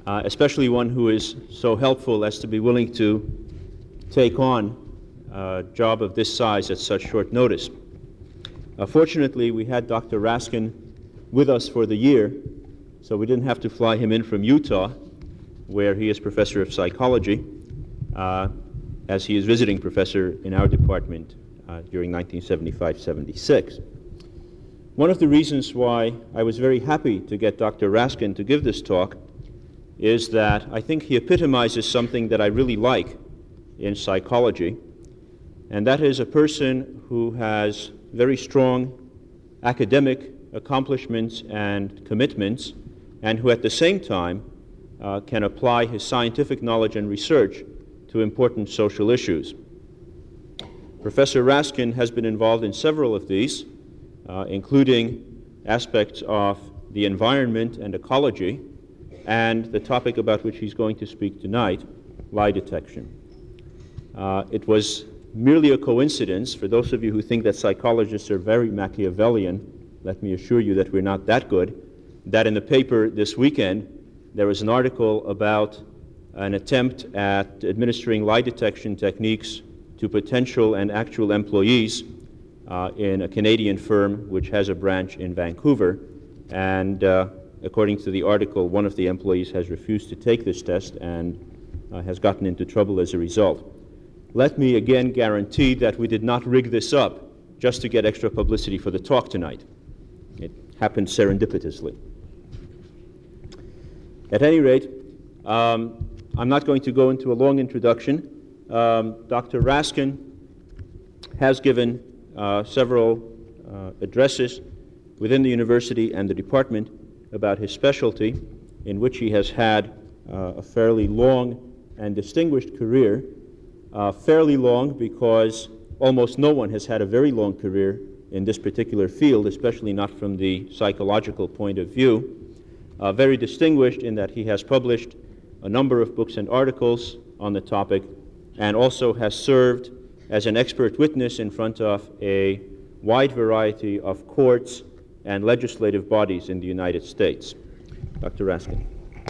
especially one who is so helpful as to be willing to take on a job of this size at such short notice. Fortunately, we had Dr. Raskin with us for the year, so we didn't have to fly him in from Utah, where he is professor of psychology, as he is visiting professor in our department during 1975-76. One of the reasons why I was very happy to get Dr. Raskin to give this talk is that I think he epitomizes something that I really like in psychology, and that is a person who has very strong academic accomplishments and commitments, and who at the same time can apply his scientific knowledge and research to important social issues. Professor Raskin has been involved in several of these, including aspects of the environment and ecology, and the topic about which he's going to speak tonight, lie detection. It was merely a coincidence. For those of you who think that psychologists are very Machiavellian, let me assure you that we're not that good, that in the paper this weekend there was an article about an attempt at administering lie detection techniques to potential and actual employees in a Canadian firm which has a branch in Vancouver, and according to the article, one of the employees has refused to take this test and has gotten into trouble as a result. Let me again guarantee that we did not rig this up just to get extra publicity for the talk tonight. It happened serendipitously. At any rate, I'm not going to go into a long introduction. Dr. Raskin has given several addresses within the university and the department about his specialty, in which he has had a fairly long and distinguished career. Fairly long because almost no one has had a very long career in this particular field, especially not from the psychological point of view. Very distinguished in that he has published a number of books and articles on the topic, and also has served as an expert witness in front of a wide variety of courts and legislative bodies in the United States. Dr. Raskin.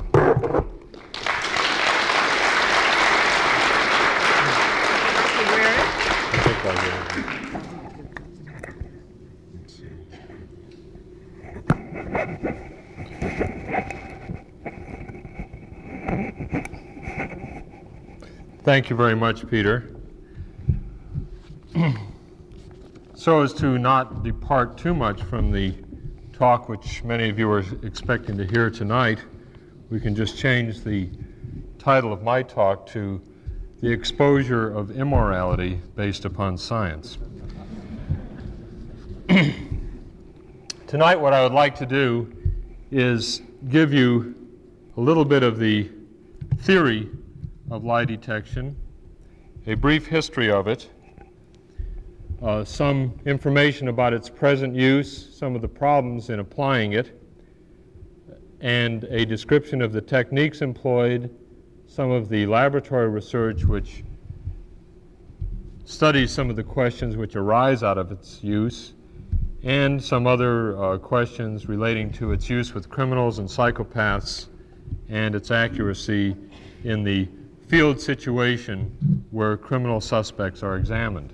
Thank you very much, Peter. So as to not depart too much from the talk which many of you are expecting to hear tonight, we can just change the title of my talk to The Exposure of Immorality Based Upon Science. Tonight what I would like to do is give you a little bit of the theory of lie detection, a brief history of it, some information about its present use, some of the problems in applying it, and a description of the techniques employed, some of the laboratory research which studies some of the questions which arise out of its use, and some other questions relating to its use with criminals and psychopaths and its accuracy in the field situation where criminal suspects are examined.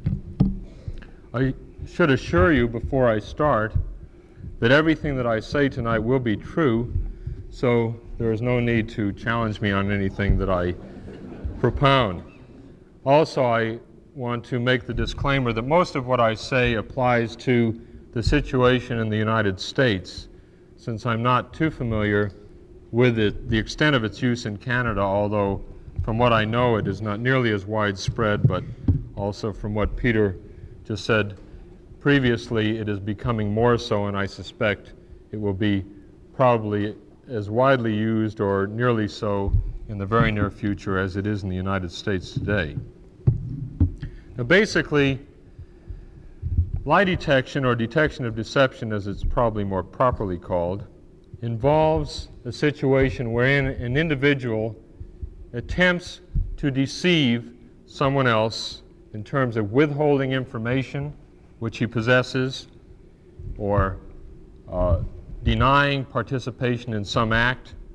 I should assure you before I start that everything that I say tonight will be true, so there is no need to challenge me on anything that I propound. Also, I want to make the disclaimer that most of what I say applies to the situation in the United States, since I'm not too familiar with the extent of its use in Canada, although from what I know it is not nearly as widespread, but also from what Peter just said previously, it is becoming more so, and I suspect it will be probably as widely used or nearly so in the very near future as it is in the United States today. Now basically, lie detection, or detection of deception as it's probably more properly called, involves a situation wherein an individual attempts to deceive someone else in terms of withholding information which he possesses, or denying participation in some act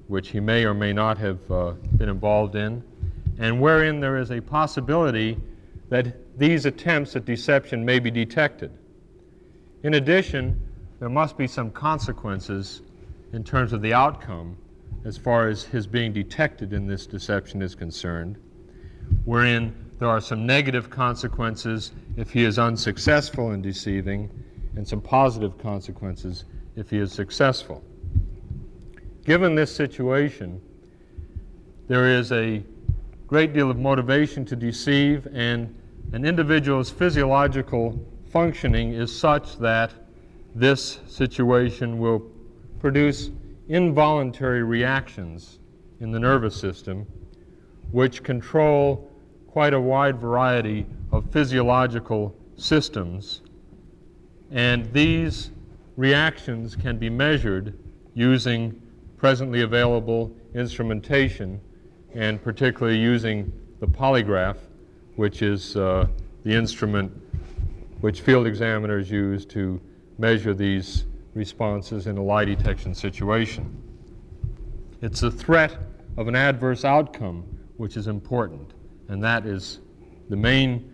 which he may or may not have been involved in, and wherein there is a possibility that these attempts at deception may be detected. In addition, there must be some consequences in terms of the outcome as far as his being detected in this deception is concerned, wherein there are some negative consequences if he is unsuccessful in deceiving, and some positive consequences if he is successful. Given this situation, there is a great deal of motivation to deceive, and an individual's physiological functioning is such that this situation will produce involuntary reactions in the nervous system which control quite a wide variety of physiological systems, and these reactions can be measured using presently available instrumentation, and particularly using the polygraph, which is the instrument which field examiners use to measure these responses in a lie detection situation. It's the threat of an adverse outcome which is important, and that is the main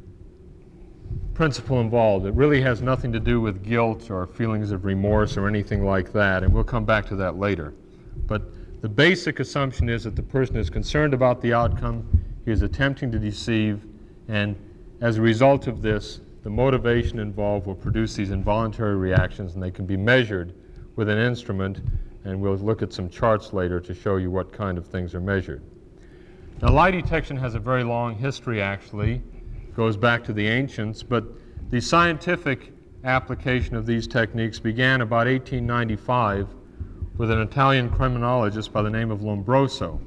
principle involved. It really has nothing to do with guilt or feelings of remorse or anything like that, and we'll come back to that later. But the basic assumption is that the person is concerned about the outcome, he is attempting to deceive, and as a result of this, the motivation involved will produce these involuntary reactions, and they can be measured with an instrument, and we'll look at some charts later to show you what kind of things are measured. Now, lie detection has a very long history, actually. It goes back to the ancients, but the scientific application of these techniques began about 1895 with an Italian criminologist by the name of Lombroso,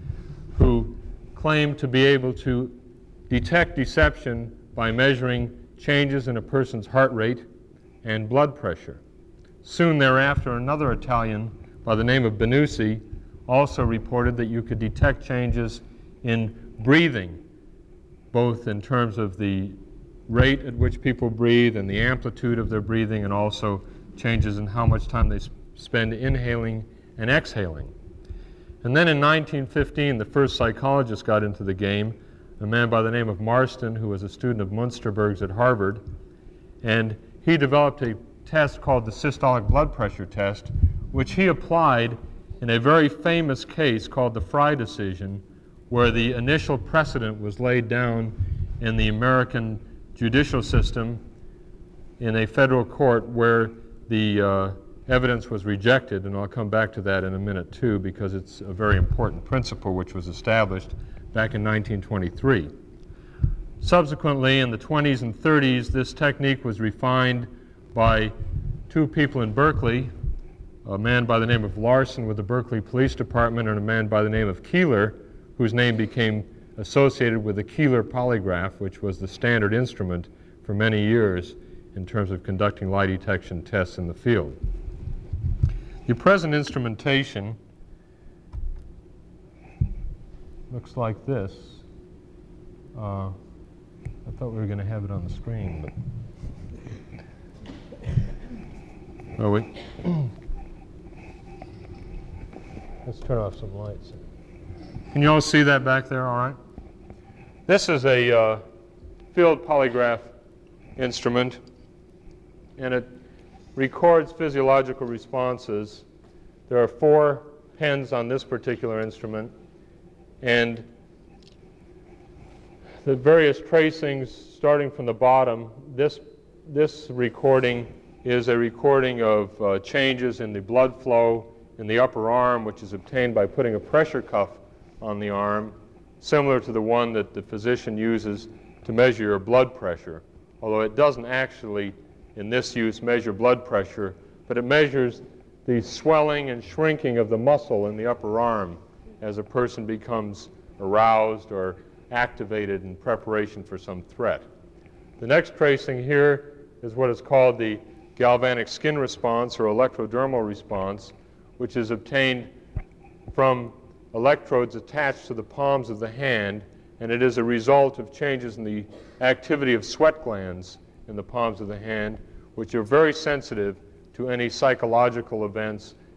who claimed to be able to detect deception by measuring changes in a person's heart rate and blood pressure. Soon thereafter, another Italian by the name of Benussi also reported that you could detect changes in breathing, both in terms of the rate at which people breathe and the amplitude of their breathing, and also changes in how much time they spend inhaling and exhaling. And then in 1915, the first psychologist got into the game, a man by the name of Marston, who was a student of Munsterberg's at Harvard, and he developed a test called the systolic blood pressure test, which he applied in a very famous case called the Frye decision, where the initial precedent was laid down in the American judicial system in a federal court where the evidence was rejected, and I'll come back to that in a minute too, because it's a very important principle which was established back in 1923. Subsequently, in the 20s and 30s, this technique was refined by two people in Berkeley, a man by the name of Larson with the Berkeley Police Department, and a man by the name of Keeler, whose name became associated with the Keeler polygraph, which was the standard instrument for many years in terms of conducting lie detection tests in the field. The present instrumentation looks like this. I thought we were going to have it on the screen, but oh wait. Let's turn off some lights. Can you all see that back there all right? This is a field polygraph instrument, and it records physiological responses. There are 4 pens on this particular instrument, and the various tracings starting from the bottom. This recording is a recording of changes in the blood flow in the upper arm, which is obtained by putting a pressure cuff on the arm, similar to the one that the physician uses to measure your blood pressure, although it doesn't actually, in this use, measure blood pressure, but it measures the swelling and shrinking of the muscle in the upper arm as a person becomes aroused or activated in preparation for some threat. The next tracing here is what is called the galvanic skin response or electrodermal response, which is obtained from electrodes attached to the palms of the hand, and it is a result of changes in the activity of sweat glands in the palms of the hand, which are very sensitive to any psychological events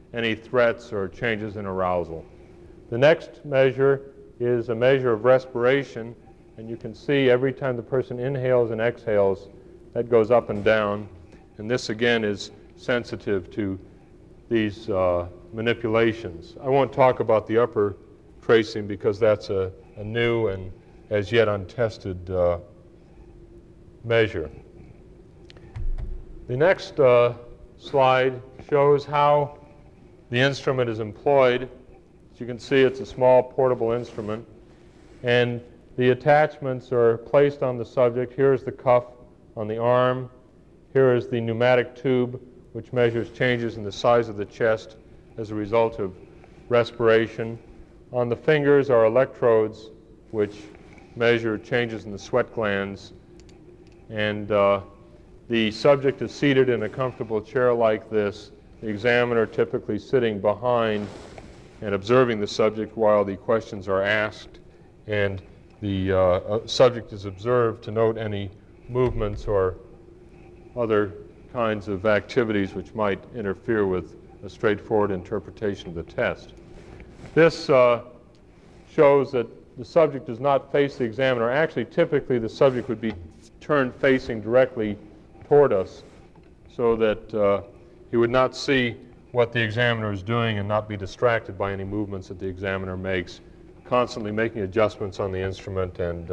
any threats or changes in arousal. The next measure is a measure of respiration, and you can see every time the person inhales and exhales, that goes up and down, and this again is sensitive to these manipulations. I won't talk about the upper tracing because that's a new and as yet untested measure. The next slide shows how the instrument is employed. As you can see, it's a small portable instrument, and the attachments are placed on the subject. Here's the cuff on the arm. Here is the pneumatic tube, which measures changes in the size of the chest as a result of respiration. On the fingers are electrodes, which measure changes in the sweat glands. And the subject is seated in a comfortable chair like this, the examiner typically sitting behind and observing the subject while the questions are asked, and the subject is observed to note any movements or other kinds of activities which might interfere with a straightforward interpretation of the test. This shows that the subject does not face the examiner. Actually, typically the subject would be turned facing directly toward us so that he would not see what the examiner is doing and not be distracted by any movements that the examiner makes, constantly making adjustments on the instrument and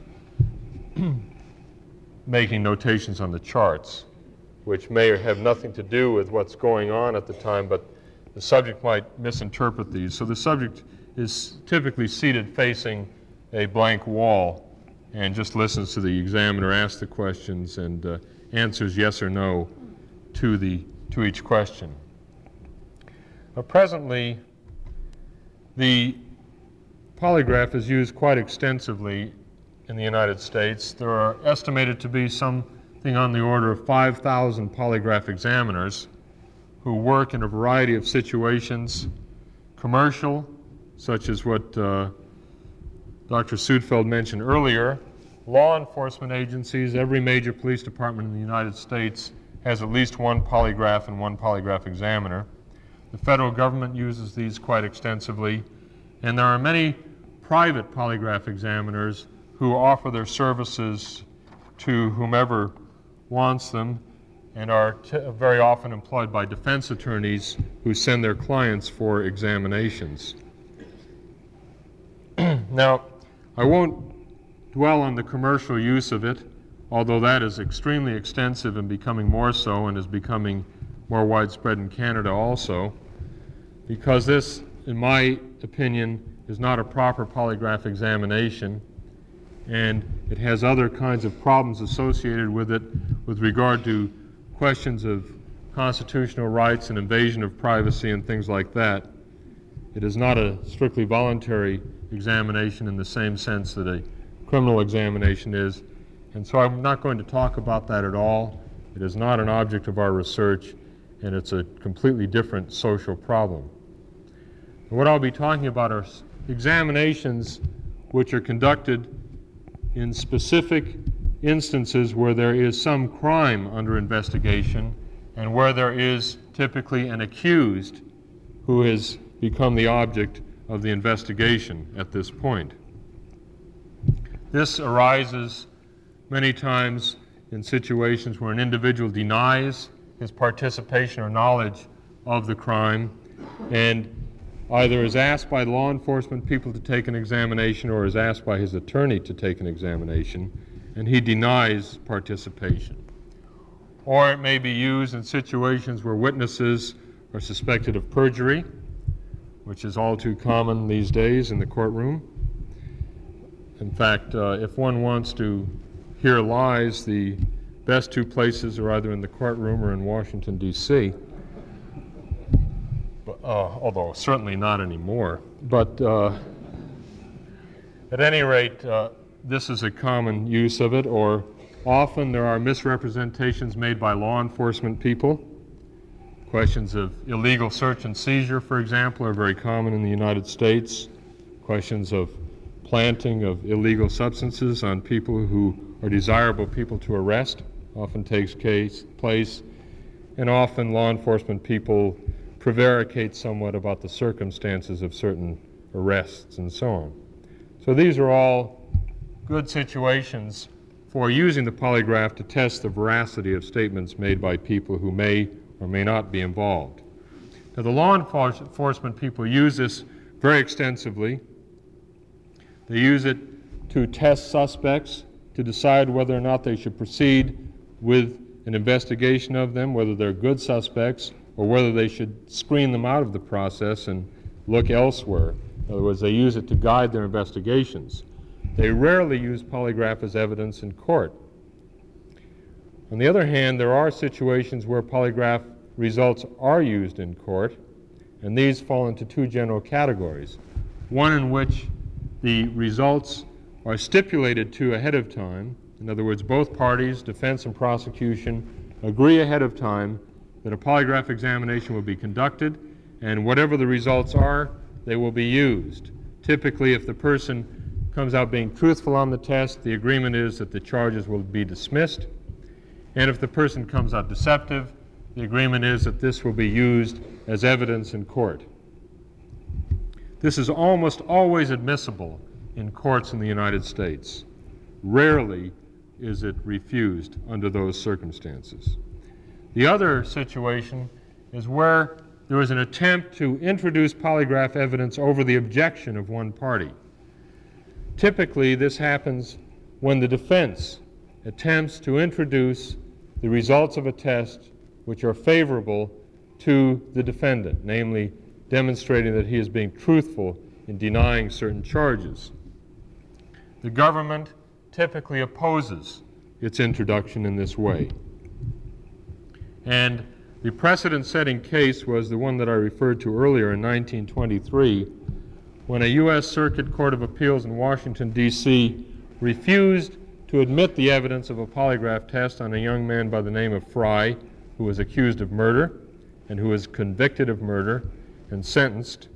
making notations on the charts, which may have nothing to do with what's going on at the time, but the subject might misinterpret these. So the subject is typically seated facing a blank wall and just listens to the examiner ask the questions and answers yes or no to each question. Presently, the polygraph is used quite extensively in the United States. There are estimated to be something on the order of 5,000 polygraph examiners who work in a variety of situations, commercial, such as what Dr. Sudfeld mentioned earlier, law enforcement agencies. Every major police department in the United States has at least one polygraph and one polygraph examiner. The federal government uses these quite extensively, and there are many private polygraph examiners who offer their services to whomever wants them and are very often employed by defense attorneys who send their clients for examinations. Now, I won't dwell on the commercial use of it, although that is extremely extensive and becoming more so and is becoming more widespread in Canada also, because this, in my opinion, is not a proper polygraph examination, and it has other kinds of problems associated with it with regard to questions of constitutional rights and invasion of privacy and things like that. It is not a strictly voluntary examination in the same sense that a criminal examination is, and so I'm not going to talk about that at all. It is not an object of our research, and it's a completely different social problem. And what I'll be talking about are examinations which are conducted in specific instances where there is some crime under investigation and where there is typically an accused who has become the object of the investigation at this point. This arises many times in situations where an individual denies his participation or knowledge of the crime and either is asked by law enforcement people to take an examination or is asked by his attorney to take an examination, and he denies participation. Or it may be used in situations where witnesses are suspected of perjury, which is all too common these days in the courtroom. In fact, if one wants to hear lies, the best two places are either in the courtroom or in Washington, D.C., although certainly not anymore. But at any rate, this is a common use of it, or often there are misrepresentations made by law enforcement people. Questions of illegal search and seizure, for example, are very common in the United States. Questions of planting of illegal substances on people who are desirable people to arrest often takes place, and often law enforcement people prevaricate somewhat about the circumstances of certain arrests and so on. So these are all good situations for using the polygraph to test the veracity of statements made by people who may or may not be involved. Now, the law enforcement people use this very extensively. They use it to test suspects, to decide whether or not they should proceed with an investigation of them, whether they're good suspects, or whether they should screen them out of the process and look elsewhere. In other words, they use it to guide their investigations. They rarely use polygraph as evidence in court. On the other hand, there are situations where polygraph results are used in court, and these fall into two general categories. One in which the results are stipulated to ahead of time. In other words, both parties, defense and prosecution, agree ahead of time that a polygraph examination will be conducted, and whatever the results are, they will be used. Typically, if the person comes out being truthful on the test, the agreement is that the charges will be dismissed. And if the person comes out deceptive, the agreement is that this will be used as evidence in court. This is almost always admissible in courts in the United States. Rarely is it refused under those circumstances. The other situation is where there is an attempt to introduce polygraph evidence over the objection of one party. Typically, this happens when the defense attempts to introduce the results of a test which are favorable to the defendant, namely demonstrating that he is being truthful in denying certain charges. The government typically opposes its introduction in this way. And the precedent-setting case was the one that I referred to earlier in 1923, when a U.S. Circuit Court of Appeals in Washington, D.C. refused to admit the evidence of a polygraph test on a young man by the name of Fry, who was accused of murder and who was convicted of murder and sentenced.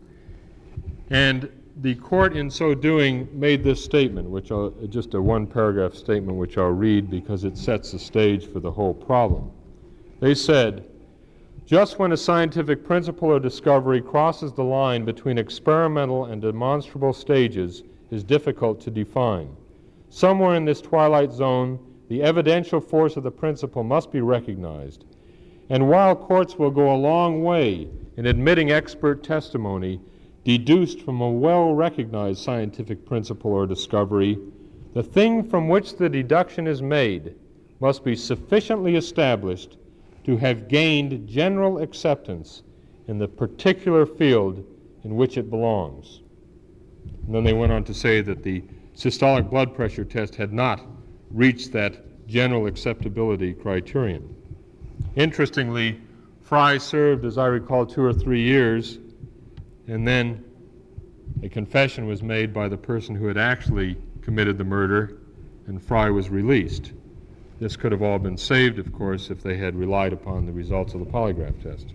And the court, in so doing, made this statement, which just a one-paragraph statement which I'll read because it sets the stage for the whole problem. They said, "Just when a scientific principle or discovery crosses the line between experimental and demonstrable stages is difficult to define. Somewhere in this twilight zone, the evidential force of the principle must be recognized. And while courts will go a long way in admitting expert testimony deduced from a well-recognized scientific principle or discovery, the thing from which the deduction is made must be sufficiently established to have gained general acceptance in the particular field in which it belongs." And then they went on to say that the systolic blood pressure test had not reached that general acceptability criterion. Interestingly, Fry served, as I recall, 2 or 3 years, and then a confession was made by the person who had actually committed the murder, and Fry was released. This could have all been saved, of course, if they had relied upon the results of the polygraph test.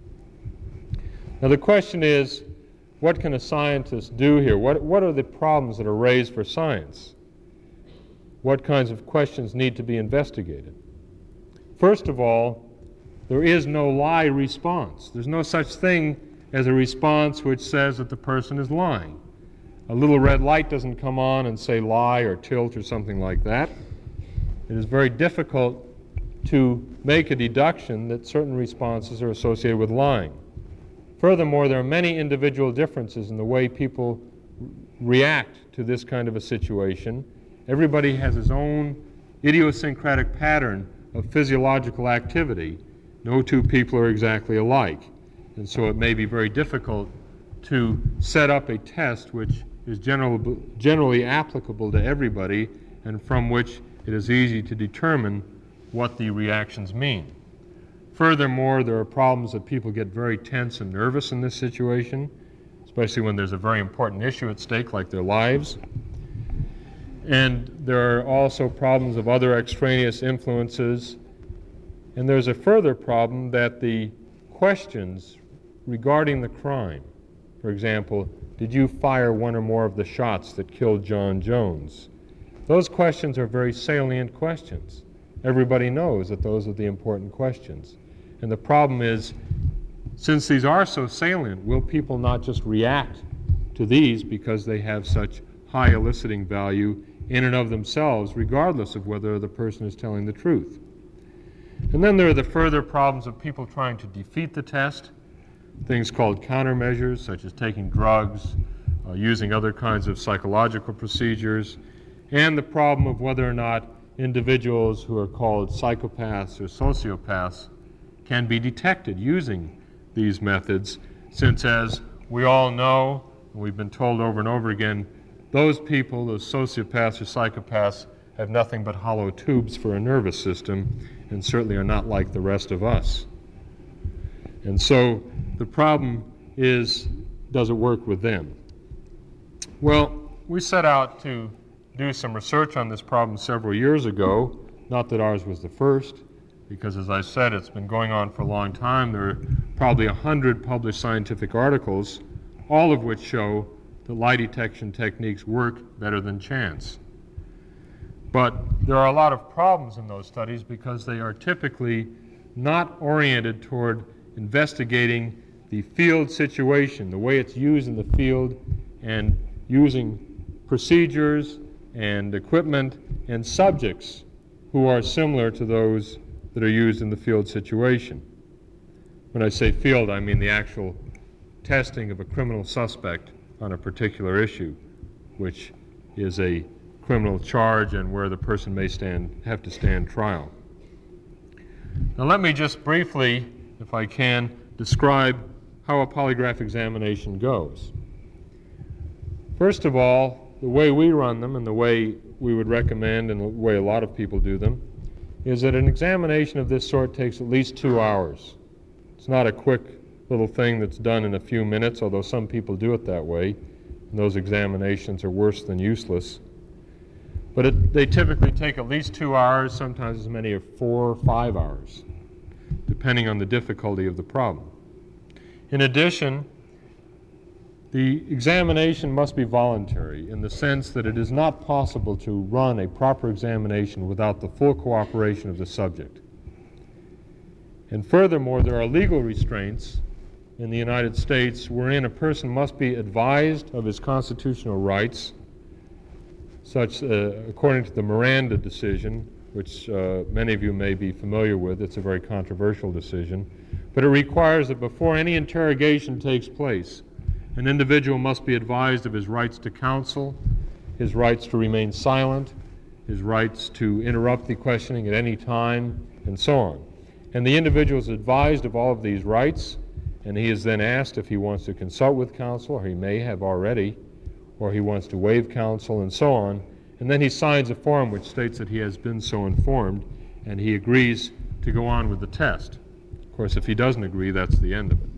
Now the question is, what can a scientist do here? What are the problems that are raised for science? What kinds of questions need to be investigated? First of all, there is no lie response. There's no such thing as a response which says that the person is lying. A little red light doesn't come on and say lie or tilt or something like that. It is very difficult to make a deduction that certain responses are associated with lying. Furthermore, there are many individual differences in the way people react to this kind of a situation. Everybody has his own idiosyncratic pattern of physiological activity. No two people are exactly alike. And so it may be very difficult to set up a test which is generally applicable to everybody and from which it is easy to determine what the reactions mean. Furthermore, there are problems that people get very tense and nervous in this situation, especially when there's a very important issue at stake like their lives. And there are also problems of other extraneous influences. And there's a further problem that the questions regarding the crime, for example, did you fire one or more of the shots that killed John Jones? Those questions are very salient questions. Everybody knows that those are the important questions. And the problem is, Since these are so salient, will people not just react to these because they have such high eliciting value in and of themselves, regardless of whether the person is telling the truth? And then there are the further problems of people trying to defeat the test, things called countermeasures, such as taking drugs, using other kinds of psychological procedures, and the problem of whether or not individuals who are called psychopaths or sociopaths can be detected using these methods, since, as we all know, and we've been told over and over again, those people, those sociopaths or psychopaths, have nothing but hollow tubes for a nervous system and certainly are not like the rest of us. And so the problem is, does it work with them? Well, we set out to do some research on this problem several years ago. Not that ours was the first, because as I said, it's been going on for a long time. There are probably 100 published scientific articles, all of which show that lie detection techniques work better than chance. But there are a lot of problems in those studies because they are typically not oriented toward investigating the field situation, the way it's used in the field, and using procedures and equipment and subjects who are similar to those that are used in the field situation. When I say field, I mean the actual testing of a criminal suspect on a particular issue, which is a criminal charge and where the person may have to stand trial. Now let me just briefly, if I can, describe how a polygraph examination goes. First of all, the way we run them and the way we would recommend and the way a lot of people do them is that an examination of this sort takes at least 2 hours. It's not a quick little thing that's done in a few minutes, although some people do it that way, and those examinations are worse than useless. But they typically take at least 2 hours, sometimes as many as 4 or 5 hours, depending on the difficulty of the problem. In addition, the examination must be voluntary in the sense that it is not possible to run a proper examination without the full cooperation of the subject. And furthermore, there are legal restraints in the United States wherein a person must be advised of his constitutional rights, such according to the Miranda decision, which many of you may be familiar with. It's a very controversial decision. But it requires that before any interrogation takes place, an individual must be advised of his rights to counsel, his rights to remain silent, his rights to interrupt the questioning at any time, and so on. And the individual is advised of all of these rights, and he is then asked if he wants to consult with counsel, or he may have already, or he wants to waive counsel, and so on. And then he signs a form which states that he has been so informed, and he agrees to go on with the test. Of course, if he doesn't agree, that's the end of it.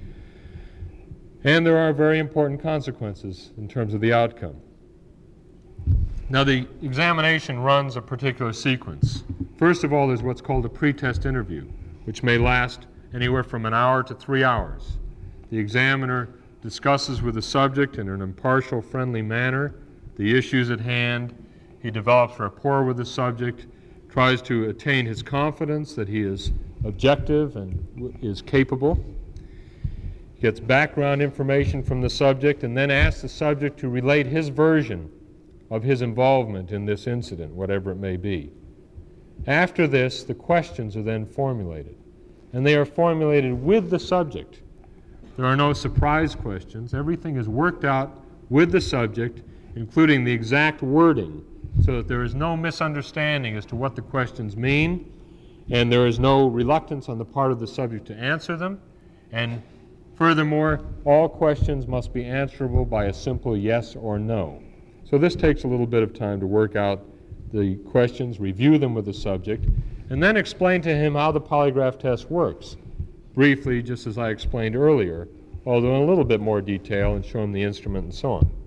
And there are very important consequences in terms of the outcome. Now, the examination runs a particular sequence. First of all, there's what's called a pre-test interview, which may last anywhere from an hour to 3 hours. The examiner discusses with the subject in an impartial, friendly manner the issues at hand. He develops rapport with the subject, tries to attain his confidence that he is objective and is capable, gets background information from the subject, and then asks the subject to relate his version of his involvement in this incident, whatever it may be. After this, the questions are then formulated, and they are formulated with the subject. There are no surprise questions. Everything is worked out with the subject, including the exact wording, so that there is no misunderstanding as to what the questions mean, and there is no reluctance on the part of the subject to answer them. And furthermore, all questions must be answerable by a simple yes or no. So this takes a little bit of time to work out the questions, review them with the subject, and then explain to him how the polygraph test works. Briefly, just as I explained earlier, although in a little bit more detail, and show him the instrument and so on.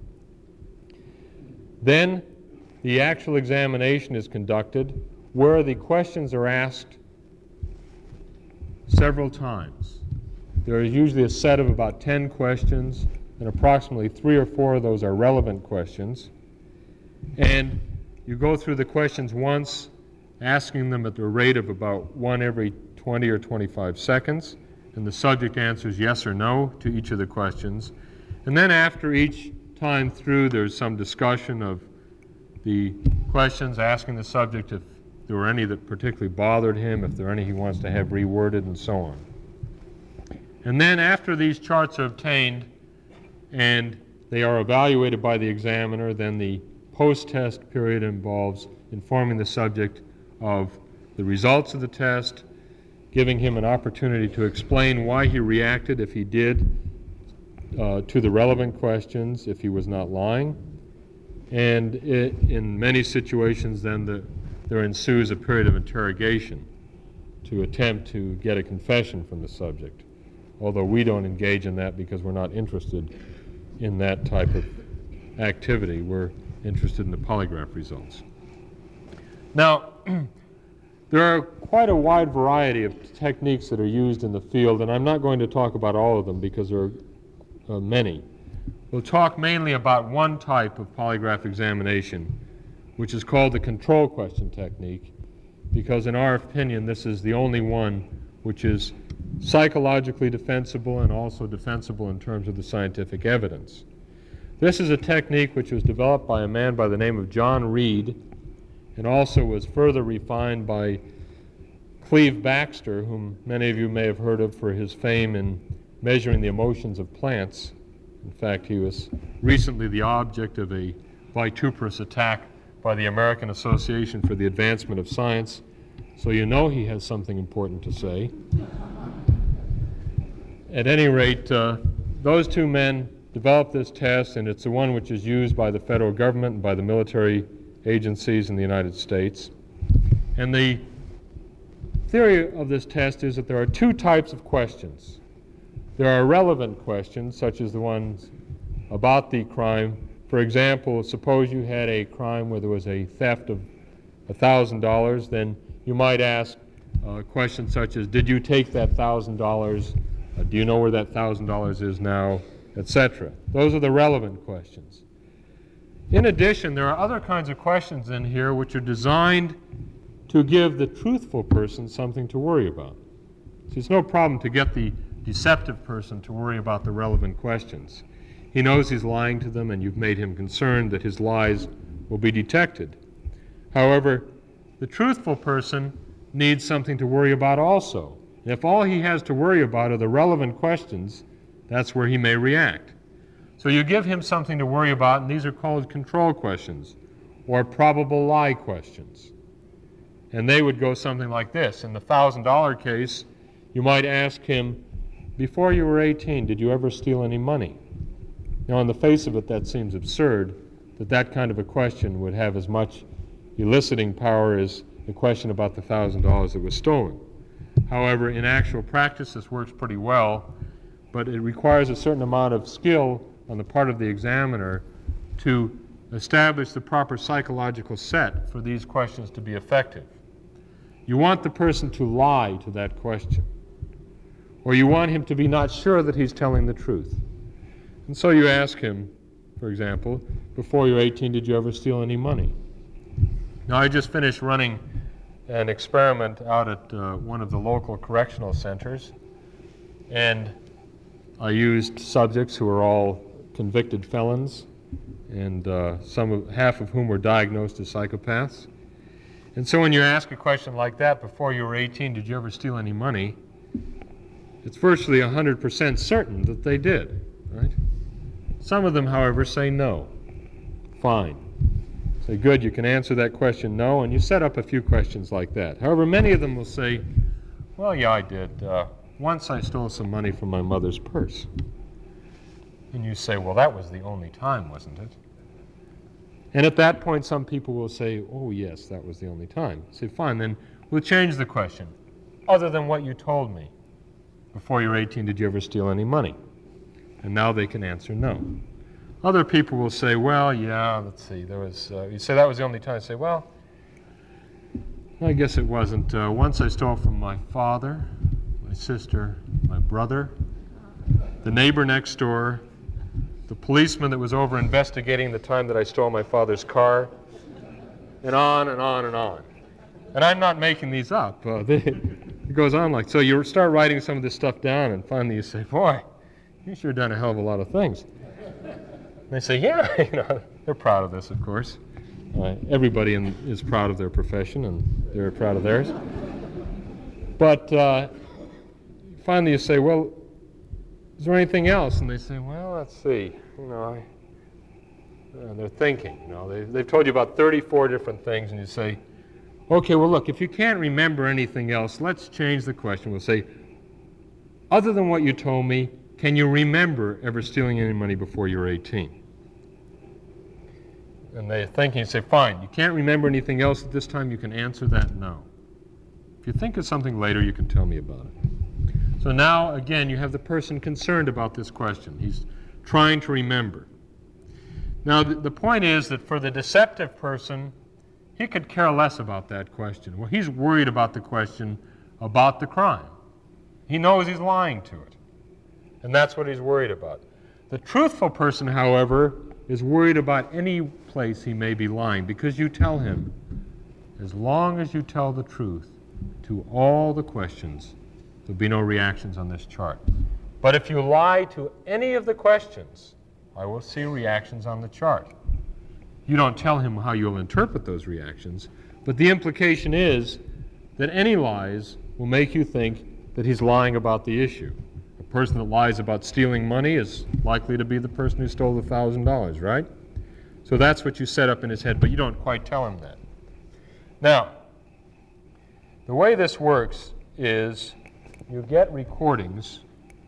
Then the actual examination is conducted where the questions are asked several times. There is usually a set of about 10 questions, and approximately 3 or 4 of those are relevant questions. And you go through the questions once, asking them at the rate of about 1 every 20 or 25 seconds. and the subject answers yes or no to each of the questions. And then after each time through, there's some discussion of the questions, asking the subject if there were any that particularly bothered him, if there are any he wants to have reworded, and so on. And then after these charts are obtained and they are evaluated by the examiner, then the post-test period involves informing the subject of the results of the test, giving him an opportunity to explain why he reacted, if he did, to the relevant questions, if he was not lying. And in many situations, then there ensues a period of interrogation to attempt to get a confession from the subject, although we don't engage in that because we're not interested in that type of activity. We're interested in the polygraph results. Now, there are quite a wide variety of techniques that are used in the field, and I'm not going to talk about all of them because there are many. We'll talk mainly about one type of polygraph examination, which is called the control question technique, because in our opinion, this is the only one which is psychologically defensible and also defensible in terms of the scientific evidence. This is a technique which was developed by a man by the name of John Reed, and also was further refined by Cleve Baxter, whom many of you may have heard of for his fame in measuring the emotions of plants. In fact, he was recently the object of a vituperous attack by the American Association for the Advancement of Science, so you know he has something important to say. At any rate, those two men developed this test, and it's the one which is used by the federal government and by the military agencies in the United States. And the theory of this test is that there are two types of questions. There are relevant questions, such as the ones about the crime. For example, suppose you had a crime where there was a theft of $1,000, then you might ask questions such as, did you take that $1,000? Do you know where that $1,000 is now? Etc. Those are the relevant questions. In addition, there are other kinds of questions in here which are designed to give the truthful person something to worry about. So it's no problem to get the deceptive person to worry about the relevant questions. He knows he's lying to them, and you've made him concerned that his lies will be detected. However, the truthful person needs something to worry about also. And if all he has to worry about are the relevant questions, that's where he may react. So you give him something to worry about, and these are called control questions or probable lie questions. And they would go something like this. In the $1,000 case, you might ask him, before you were 18, did you ever steal any money? Now, on the face of it, that seems absurd, that that kind of a question would have as much eliciting power as the question about the $1,000 that was stolen. However, in actual practice, this works pretty well, but it requires a certain amount of skill on the part of the examiner to establish the proper psychological set for these questions to be effective. You want the person to lie to that question, or you want him to be not sure that he's telling the truth. And so you ask him, for example, before you're 18, did you ever steal any money? Now, I just finished running an experiment out at one of the local correctional centers, and I used subjects who were all convicted felons, and half of whom were diagnosed as psychopaths. And so when you ask a question like that, before you were 18, did you ever steal any money? It's virtually 100% certain that they did, right? Some of them, however, say no. Fine. Say, good, you can answer that question no, and you set up a few questions like that. However, many of them will say, well, yeah, I did. Once I stole some money from my mother's purse. And you say, well, that was the only time, wasn't it? And at that point, some people will say, oh, yes, that was the only time. Say, fine, then we'll change the question. Other than what you told me, before you were 18, did you ever steal any money? And now they can answer no. Other people will say, well, yeah, let's see, there was, you say that was the only time. I say, well, I guess it wasn't. Once I stole from my father, my sister, my brother, the neighbor next door, the policeman that was over investigating the time that I stole my father's car, and on and on and on. And I'm not making these up. it goes on like, so you start writing some of this stuff down, and finally you say, boy, you sure done a hell of a lot of things. And they say, yeah, they're proud of this, of course. Everybody is proud of their profession, and they're proud of theirs. But finally you say, well, is there anything else? And they say, well, let's see. They're thinking. They've told you about 34 different things, and you say, okay, well, look, if you can't remember anything else, let's change the question. We'll say, other than what you told me, can you remember ever stealing any money before you were 18? And they're thinking, you say, fine, you can't remember anything else at this time, you can answer that no. If you think of something later, you can tell me about it. So now, again, you have the person concerned about this question. He's trying to remember. Now, the point is that for the deceptive person, he could care less about that question. Well, he's worried about the question about the crime. He knows he's lying to it. And that's what he's worried about. The truthful person, however, is worried about any place he may be lying, because you tell him, as long as you tell the truth to all the questions, there'll be no reactions on this chart. But if you lie to any of the questions, I will see reactions on the chart. You don't tell him how you'll interpret those reactions, but the implication is that any lies will make you think that he's lying about the issue. A person that lies about stealing money is likely to be the person who stole the $1,000, right? So that's what you set up in his head, but you don't quite tell him that. Now, the way this works is you get recordings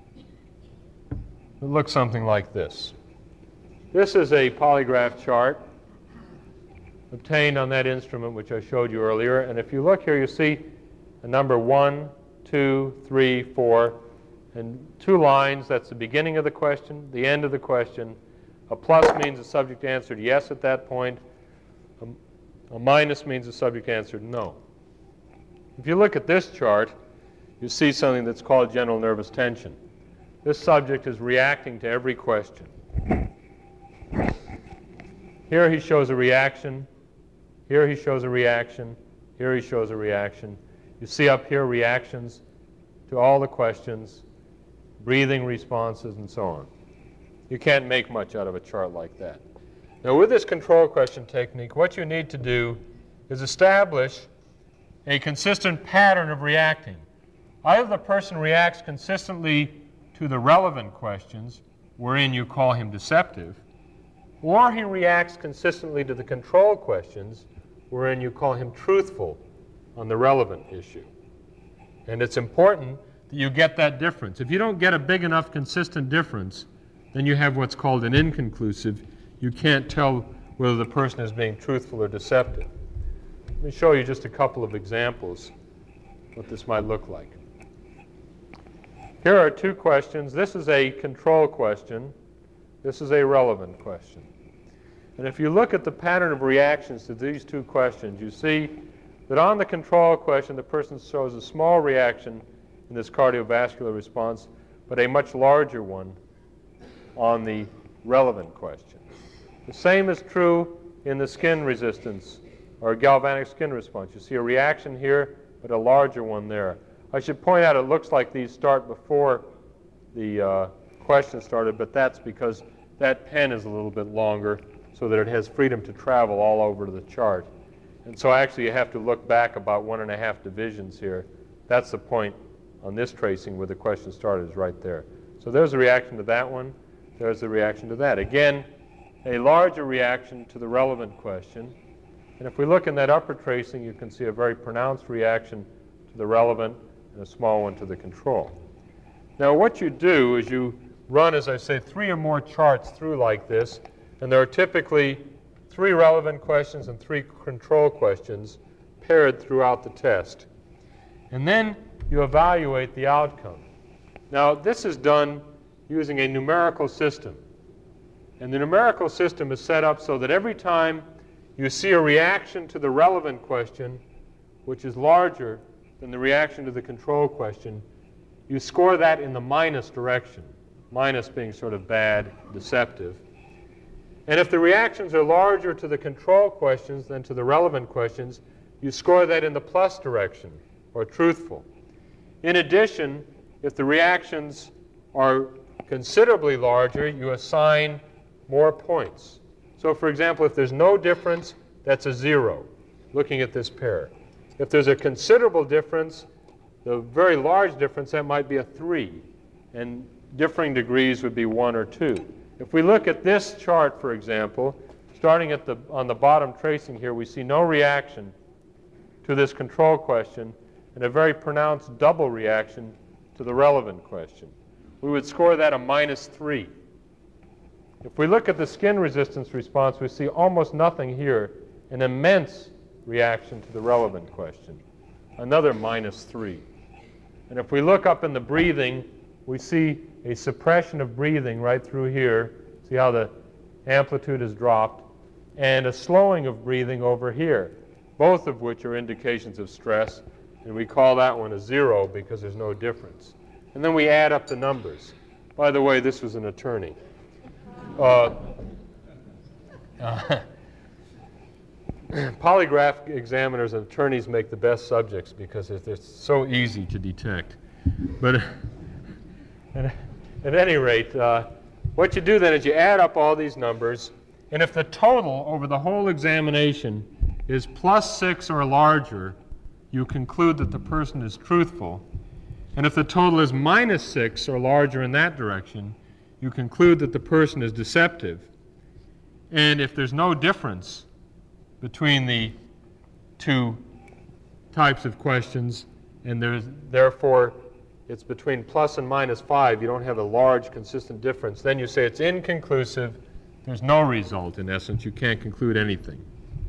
that look something like this. This is a polygraph chart obtained on that instrument which I showed you earlier. And if you look here, you see a number 1, 2, 3, 4, and 2 lines. That's the beginning of the question, the end of the question. A plus means the subject answered yes at that point. A minus means the subject answered no. If you look at this chart, you see something that's called general nervous tension. This subject is reacting to every question. Here he shows a reaction. Here he shows a reaction. Here he shows a reaction. You see up here reactions to all the questions, breathing responses, and so on. You can't make much out of a chart like that. Now, with this control question technique, what you need to do is establish a consistent pattern of reacting. Either the person reacts consistently to the relevant questions, wherein you call him deceptive, or he reacts consistently to the control questions, wherein you call him truthful on the relevant issue. And it's important that you get that difference. If you don't get a big enough consistent difference, then you have what's called an inconclusive. You can't tell whether the person is being truthful or deceptive. Let me show you just a couple of examples what this might look like. Here are 2 questions. This is a control question. This is a relevant question. And if you look at the pattern of reactions to these 2 questions, you see that on the control question, the person shows a small reaction in this cardiovascular response, but a much larger one on the relevant question. The same is true in the skin resistance or galvanic skin response. You see a reaction here, but a larger one there. I should point out it looks like these start before the question started, but that's because that pen is a little bit longer so that it has freedom to travel all over the chart. And so actually you have to look back about 1.5 divisions here. That's the point on this tracing where the question started, is right there. So there's a reaction to that one. There's the reaction to that. Again, a larger reaction to the relevant question. And if we look in that upper tracing, you can see a very pronounced reaction to the relevant and a small one to the control. Now what you do is you run, as I say, 3 or more charts through like this, and there are typically 3 relevant questions and 3 control questions paired throughout the test. And then you evaluate the outcome. Now this is done using a numerical system. And the numerical system is set up so that every time you see a reaction to the relevant question, which is larger than the reaction to the control question, you score that in the minus direction, minus being sort of bad, deceptive. And if the reactions are larger to the control questions than to the relevant questions, you score that in the plus direction, or truthful. In addition, if the reactions are considerably larger, you assign more points. So for example, if there's no difference, that's a 0, looking at this pair. If there's a considerable difference, the very large difference, that might be a 3. And differing degrees would be 1 or 2. If we look at this chart, for example, starting on the bottom tracing here, we see no reaction to this control question and a very pronounced double reaction to the relevant question. We would score that a -3. If we look at the skin resistance response, we see almost nothing here, an immense reaction to the relevant question, another -3. And if we look up in the breathing, we see a suppression of breathing right through here. See how the amplitude has dropped, and a slowing of breathing over here, both of which are indications of stress, and we call that one a 0 because there's no difference. And then we add up the numbers. By the way, this was an attorney. Polygraph examiners and attorneys make the best subjects because they're so easy to detect. But at any rate, what you do then is you add up all these numbers, and if the total over the whole examination is +6 or larger, you conclude that the person is truthful. And if the total is -6 or larger in that direction, you conclude that the person is deceptive. And if there's no difference between the two types of questions, and therefore it's between plus and -5, you don't have a large consistent difference, then you say it's inconclusive, there's no result in essence, you can't conclude anything.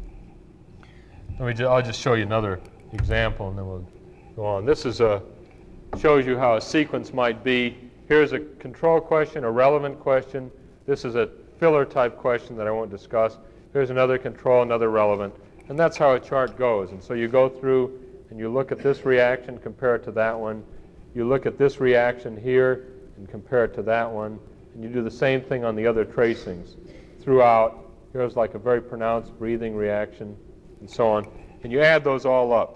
I'll just show you another example and then we'll go on. This shows you how a sequence might be. Here's a control question, a relevant question. This is a filler type question that I won't discuss. Here's another control, another relevant. And that's how a chart goes. And so you go through and you look at this reaction, compare it to that one. You look at this reaction here and compare it to that one. And you do the same thing on the other tracings throughout. Here's like a very pronounced breathing reaction and so on. And you add those all up.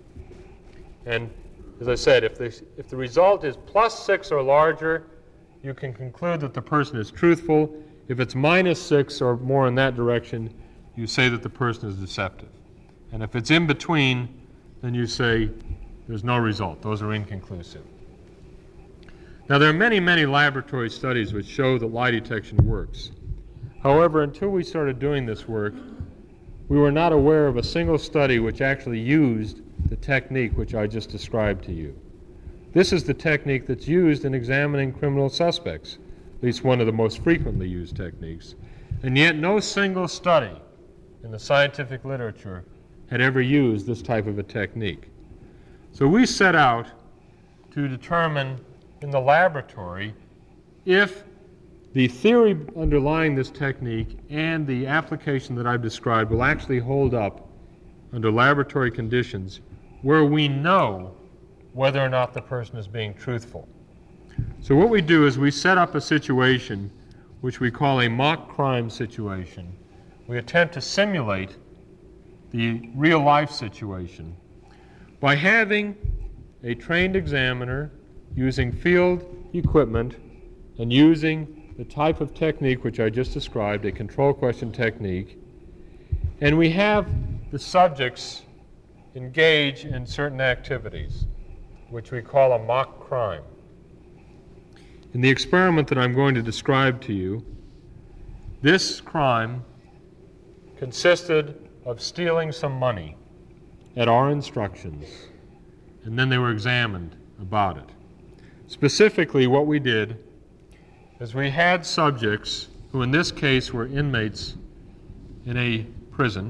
And as I said, if the result is +6 or larger, you can conclude that the person is truthful. If it's -6 or more in that direction, you say that the person is deceptive. And if it's in between, then you say there's no result. Those are inconclusive. Now, there are many, many laboratory studies which show that lie detection works. However, until we started doing this work, we were not aware of a single study which actually used the technique which I just described to you. This is the technique that's used in examining criminal suspects, at least one of the most frequently used techniques. And yet no single study in the scientific literature had ever used this type of a technique. So we set out to determine in the laboratory if the theory underlying this technique and the application that I've described will actually hold up under laboratory conditions where we know whether or not the person is being truthful. So what we do is we set up a situation which we call a mock crime situation. We attempt to simulate the real life situation by having a trained examiner using field equipment and using the type of technique which I just described, a control question technique, and we have the subjects engage in certain activities, which we call a mock crime. In the experiment that I'm going to describe to you, this crime consisted of stealing some money at our instructions, and then they were examined about it. Specifically, what we did is we had subjects who in this case were inmates in a prison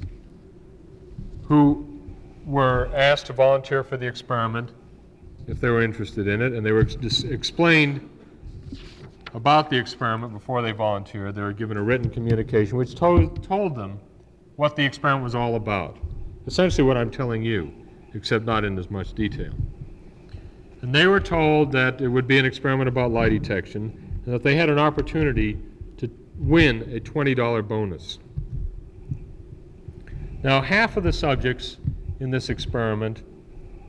who were asked to volunteer for the experiment if they were interested in it, and they were explained about the experiment before they volunteered. They were given a written communication which told them what the experiment was all about. Essentially what I'm telling you, except not in as much detail. And they were told that it would be an experiment about lie detection and that they had an opportunity to win a $20 bonus. Now, half of the subjects in this experiment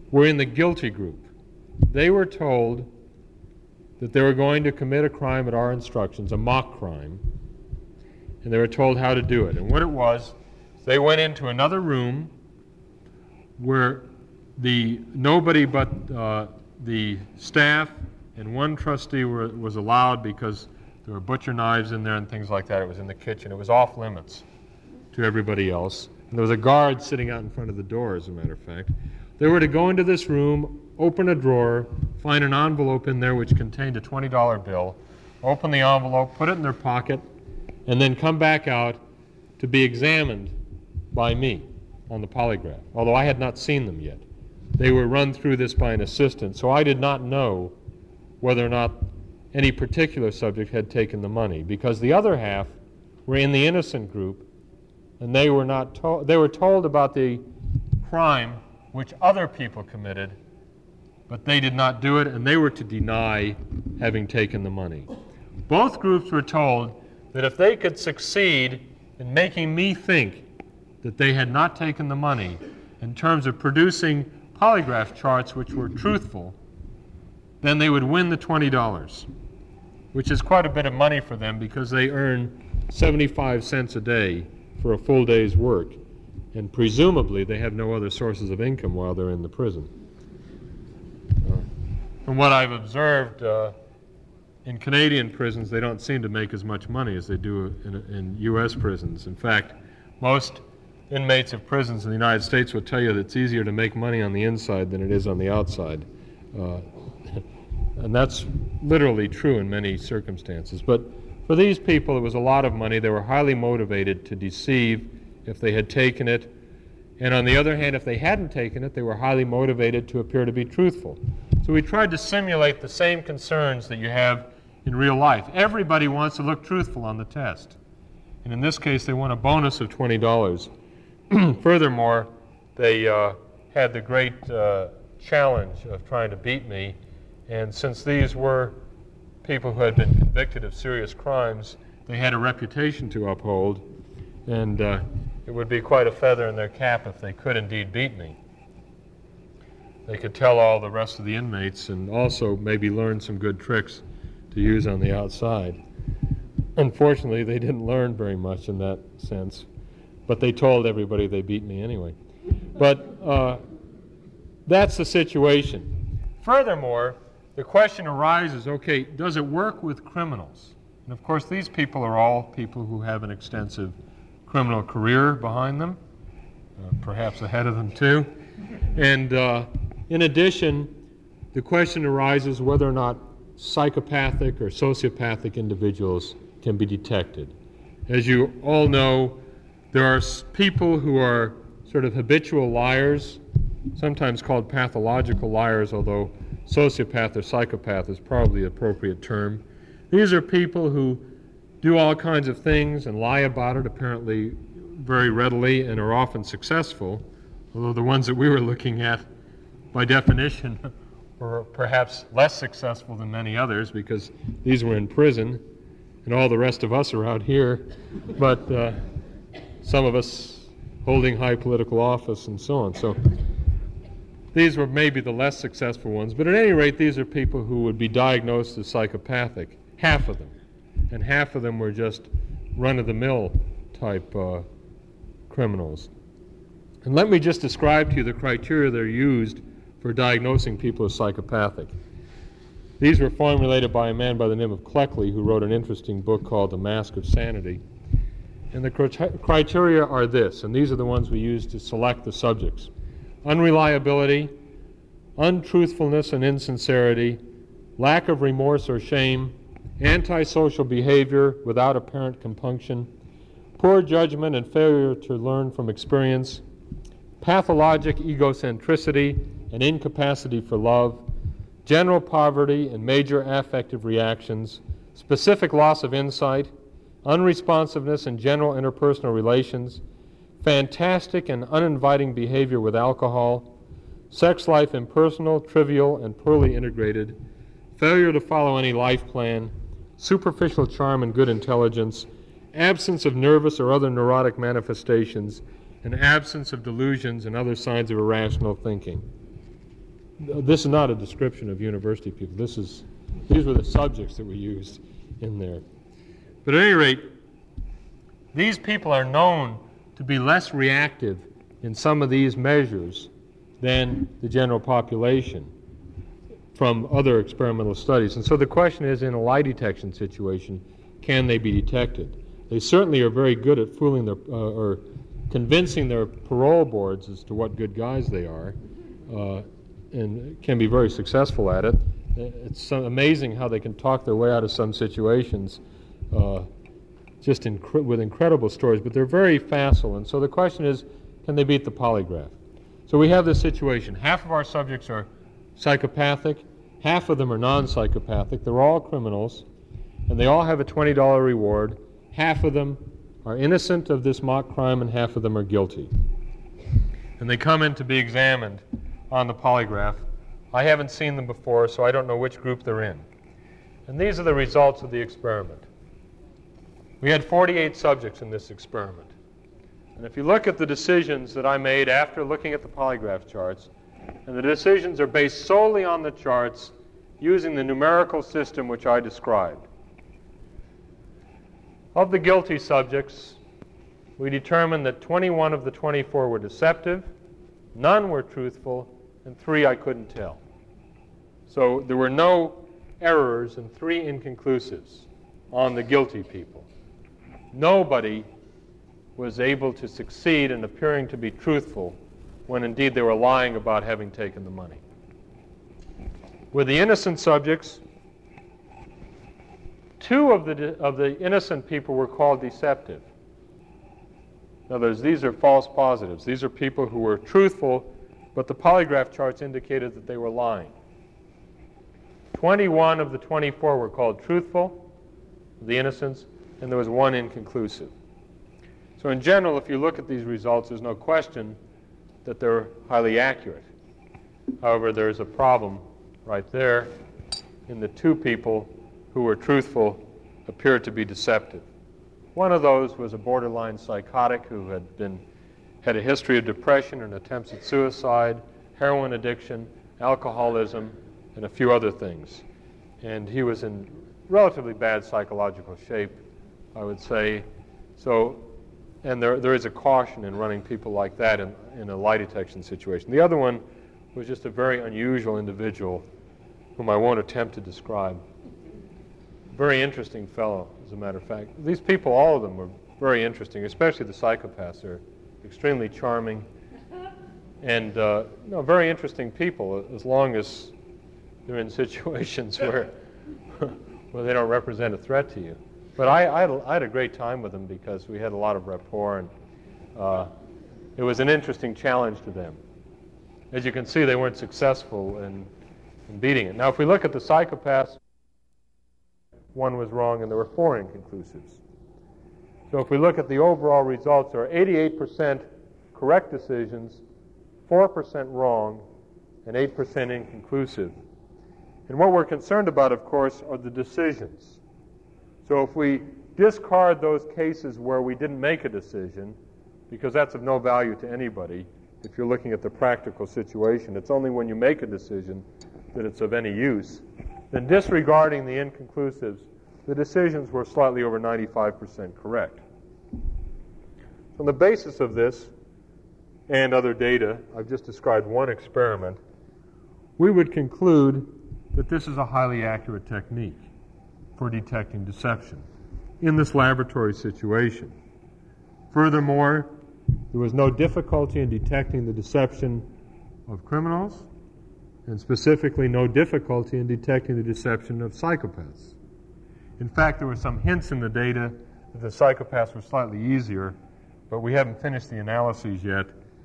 were in the guilty group. They were told that they were going to commit a crime at our instructions, a mock crime, and they were told how to do it. And what it was, they went into another room where nobody but the staff and one trustee was allowed, because there were butcher knives in there and things like that. It was in the kitchen. It was off limits to everybody else. And there was a guard sitting out in front of the door, as a matter of fact. They were to go into this room, open a drawer, find an envelope in there which contained a $20 bill, open the envelope, put it in their pocket, and then come back out to be examined by me on the polygraph, although I had not seen them yet. They were run through this by an assistant, so I did not know whether or not any particular subject had taken the money, because the other half were in the innocent group, and they were not told. They were told about the crime which other people committed, but they did not do it, and they were to deny having taken the money. Both groups were told that if they could succeed in making me think that they had not taken the money in terms of producing polygraph charts which were truthful, then they would win the $20, which is quite a bit of money for them, because they earn 75 cents a day for a full day's work, and presumably they have no other sources of income while they're in the prison. From what I've observed, in Canadian prisons, they don't seem to make as much money as they do in U.S. prisons. In fact, most inmates of prisons in the United States will tell you that it's easier to make money on the inside than it is on the outside. And that's literally true in many circumstances. But for these people, it was a lot of money. They were highly motivated to deceive if they had taken it. And on the other hand, if they hadn't taken it, they were highly motivated to appear to be truthful. So we tried to simulate the same concerns that you have in real life. Everybody wants to look truthful on the test. And in this case, they won a bonus of $20. Furthermore, they had the great challenge of trying to beat me. And since these were people who had been convicted of serious crimes, they had a reputation to uphold. And it would be quite a feather in their cap if they could indeed beat me. They could tell all the rest of the inmates, and also maybe learn some good tricks to use on the outside. Unfortunately, they didn't learn very much in that sense, but they told everybody they beat me anyway. But that's the situation. Furthermore, the question arises, okay, does it work with criminals? And of course, these people are all people who have an extensive criminal career behind them, perhaps ahead of them too. And in addition, the question arises whether or not psychopathic or sociopathic individuals can be detected. As you all know, there are people who are sort of habitual liars, sometimes called pathological liars, although sociopath or psychopath is probably the appropriate term. These are people who do all kinds of things and lie about it, apparently very readily, and are often successful, although the ones that we were looking at, by definition, were perhaps less successful than many others, because these were in prison, and all the rest of us are out here, but some of us holding high political office and so on. So these were maybe the less successful ones, but at any rate, these are people who would be diagnosed as psychopathic, half of them. And half of them were just run-of-the-mill type criminals. And let me just describe to you the criteria that are used for diagnosing people as psychopathic. These were formulated by a man by the name of Cleckley, who wrote an interesting book called The Mask of Sanity. And the criteria are this, and these are the ones we use to select the subjects: unreliability, untruthfulness and insincerity, lack of remorse or shame, antisocial behavior without apparent compunction, poor judgment and failure to learn from experience, pathologic egocentricity and incapacity for love, general poverty and major affective reactions, specific loss of insight, unresponsiveness in general interpersonal relations, fantastic and uninviting behavior with alcohol, sex life impersonal, trivial, and poorly integrated, failure to follow any life plan, superficial charm and good intelligence, absence of nervous or other neurotic manifestations, and absence of delusions and other signs of irrational thinking. this is not a description of university people. These were the subjects that we used in there. But at any rate, these people are known to be less reactive in some of these measures than the general population from other experimental studies. And so the question is, in a lie detection situation, can they be detected? They certainly are very good at fooling their, or convincing their parole boards as to what good guys they are, and can be very successful at it. It's so amazing how they can talk their way out of some situations just with incredible stories, but they're very facile. And so the question is, can they beat the polygraph? So we have this situation. Half of our subjects are psychopathic, half of them are non-psychopathic. They're all criminals, and they all have a $20 reward. Half of them are innocent of this mock crime, and half of them are guilty. And they come in to be examined on the polygraph. I haven't seen them before, so I don't know which group they're in. And these are the results of the experiment. We had 48 subjects in this experiment. And if you look at the decisions that I made after looking at the polygraph charts, and the decisions are based solely on the charts using the numerical system which I described. Of the guilty subjects, we determined that 21 of the 24 were deceptive, none were truthful, and 3 I couldn't tell. So there were no errors and 3 inconclusives on the guilty people. Nobody was able to succeed in appearing to be truthful when indeed they were lying about having taken the money. With the innocent subjects, 2 of the innocent people were called deceptive. In other words, these are false positives. These are people who were truthful, but the polygraph charts indicated that they were lying. 21 of the 24 were called truthful, the innocents, and there was 1 inconclusive. So in general, if you look at these results, there's no question that they're highly accurate. However, there's a problem right there in the 2 people who were truthful appeared to be deceptive. One of those was a borderline psychotic who had a history of depression and attempts at suicide, heroin addiction, alcoholism, and a few other things. And he was in relatively bad psychological shape, I would say. So, and there is a caution in running people like that in a lie detection situation. The other one was just a very unusual individual whom I won't attempt to describe. Very interesting fellow, as a matter of fact. These people, all of them, were very interesting, especially the psychopaths. They're extremely charming and very interesting people, as long as they're in situations where they don't represent a threat to you. But I had a great time with them because we had a lot of rapport, and it was an interesting challenge to them. As you can see, they weren't successful in beating it. Now, if we look at the psychopaths, 1 was wrong, and there were 4 inconclusives. So if we look at the overall results, there are 88% correct decisions, 4% wrong, and 8% inconclusive. And what we're concerned about, of course, are the decisions. So if we discard those cases where we didn't make a decision, because that's of no value to anybody, if you're looking at the practical situation, it's only when you make a decision that it's of any use, then disregarding the inconclusives, the decisions were slightly over 95% correct. On the basis of this and other data, I've just described 1 experiment, we would conclude that this is a highly accurate technique for detecting deception in this laboratory situation. Furthermore, there was no difficulty in detecting the deception of criminals, and specifically no difficulty in detecting the deception of psychopaths. In fact, there were some hints in the data that the psychopaths were slightly easier, but we haven't finished the analyses yet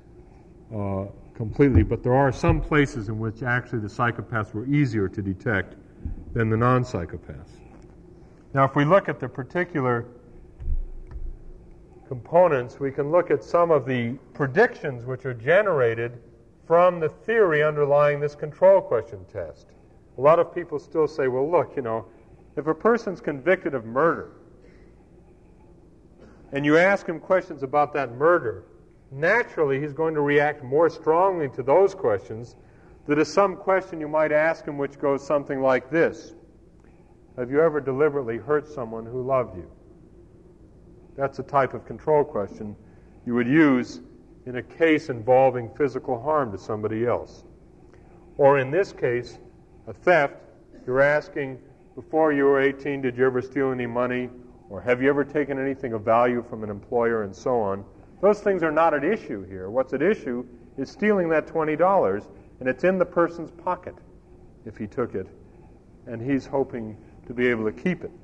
completely. But there are some places in which actually the psychopaths were easier to detect than the non-psychopaths. Now, if we look at the particular components, we can look at some of the predictions which are generated from the theory underlying this control question test. A lot of people still say, well, look, if a person's convicted of murder and you ask him questions about that murder, naturally he's going to react more strongly to those questions That is some question you might ask him which goes something like this. Have you ever deliberately hurt someone who loved you? That's a type of control question you would use in a case involving physical harm to somebody else. Or in this case, a theft, you're asking, before you were 18, did you ever steal any money? Or have you ever taken anything of value from an employer, and so on. Those things are not at issue here. What's at issue is stealing that $20, and it's in the person's pocket if he took it, and he's hoping to be able to keep it.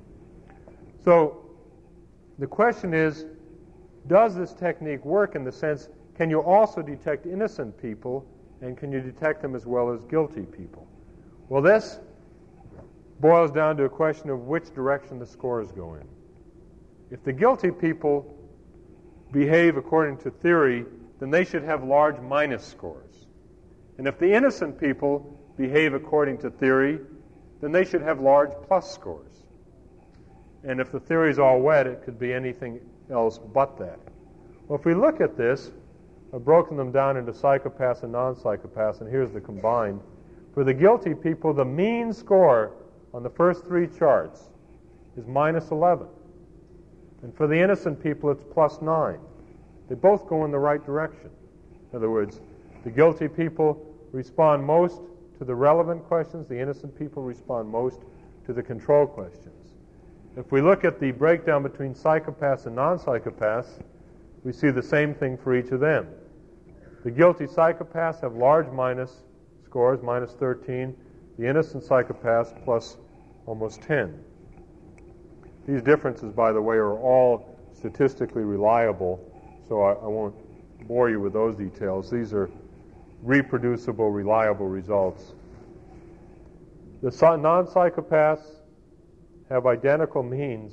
So the question is, does this technique work in the sense, can you also detect innocent people, and can you detect them as well as guilty people? Well, this boils down to a question of which direction the scores go in. If the guilty people behave according to theory, then they should have large minus scores. And if the innocent people behave according to theory, then they should have large plus scores. And if the theory is all wet, it could be anything else but that. Well, if we look at this, I've broken them down into psychopaths and non-psychopaths, and here's the combined. For the guilty people, the mean score on the first three charts is minus 11. And for the innocent people, it's plus 9. They both go in the right direction. In other words, the guilty people respond most to the relevant questions. The innocent people respond most to the control questions. If we look at the breakdown between psychopaths and non-psychopaths, we see the same thing for each of them. The guilty psychopaths have large minus scores, minus 13. The innocent psychopaths plus almost 10. These differences, by the way, are all statistically reliable, so I won't bore you with those details. These are reproducible, reliable results. The non-psychopaths have identical means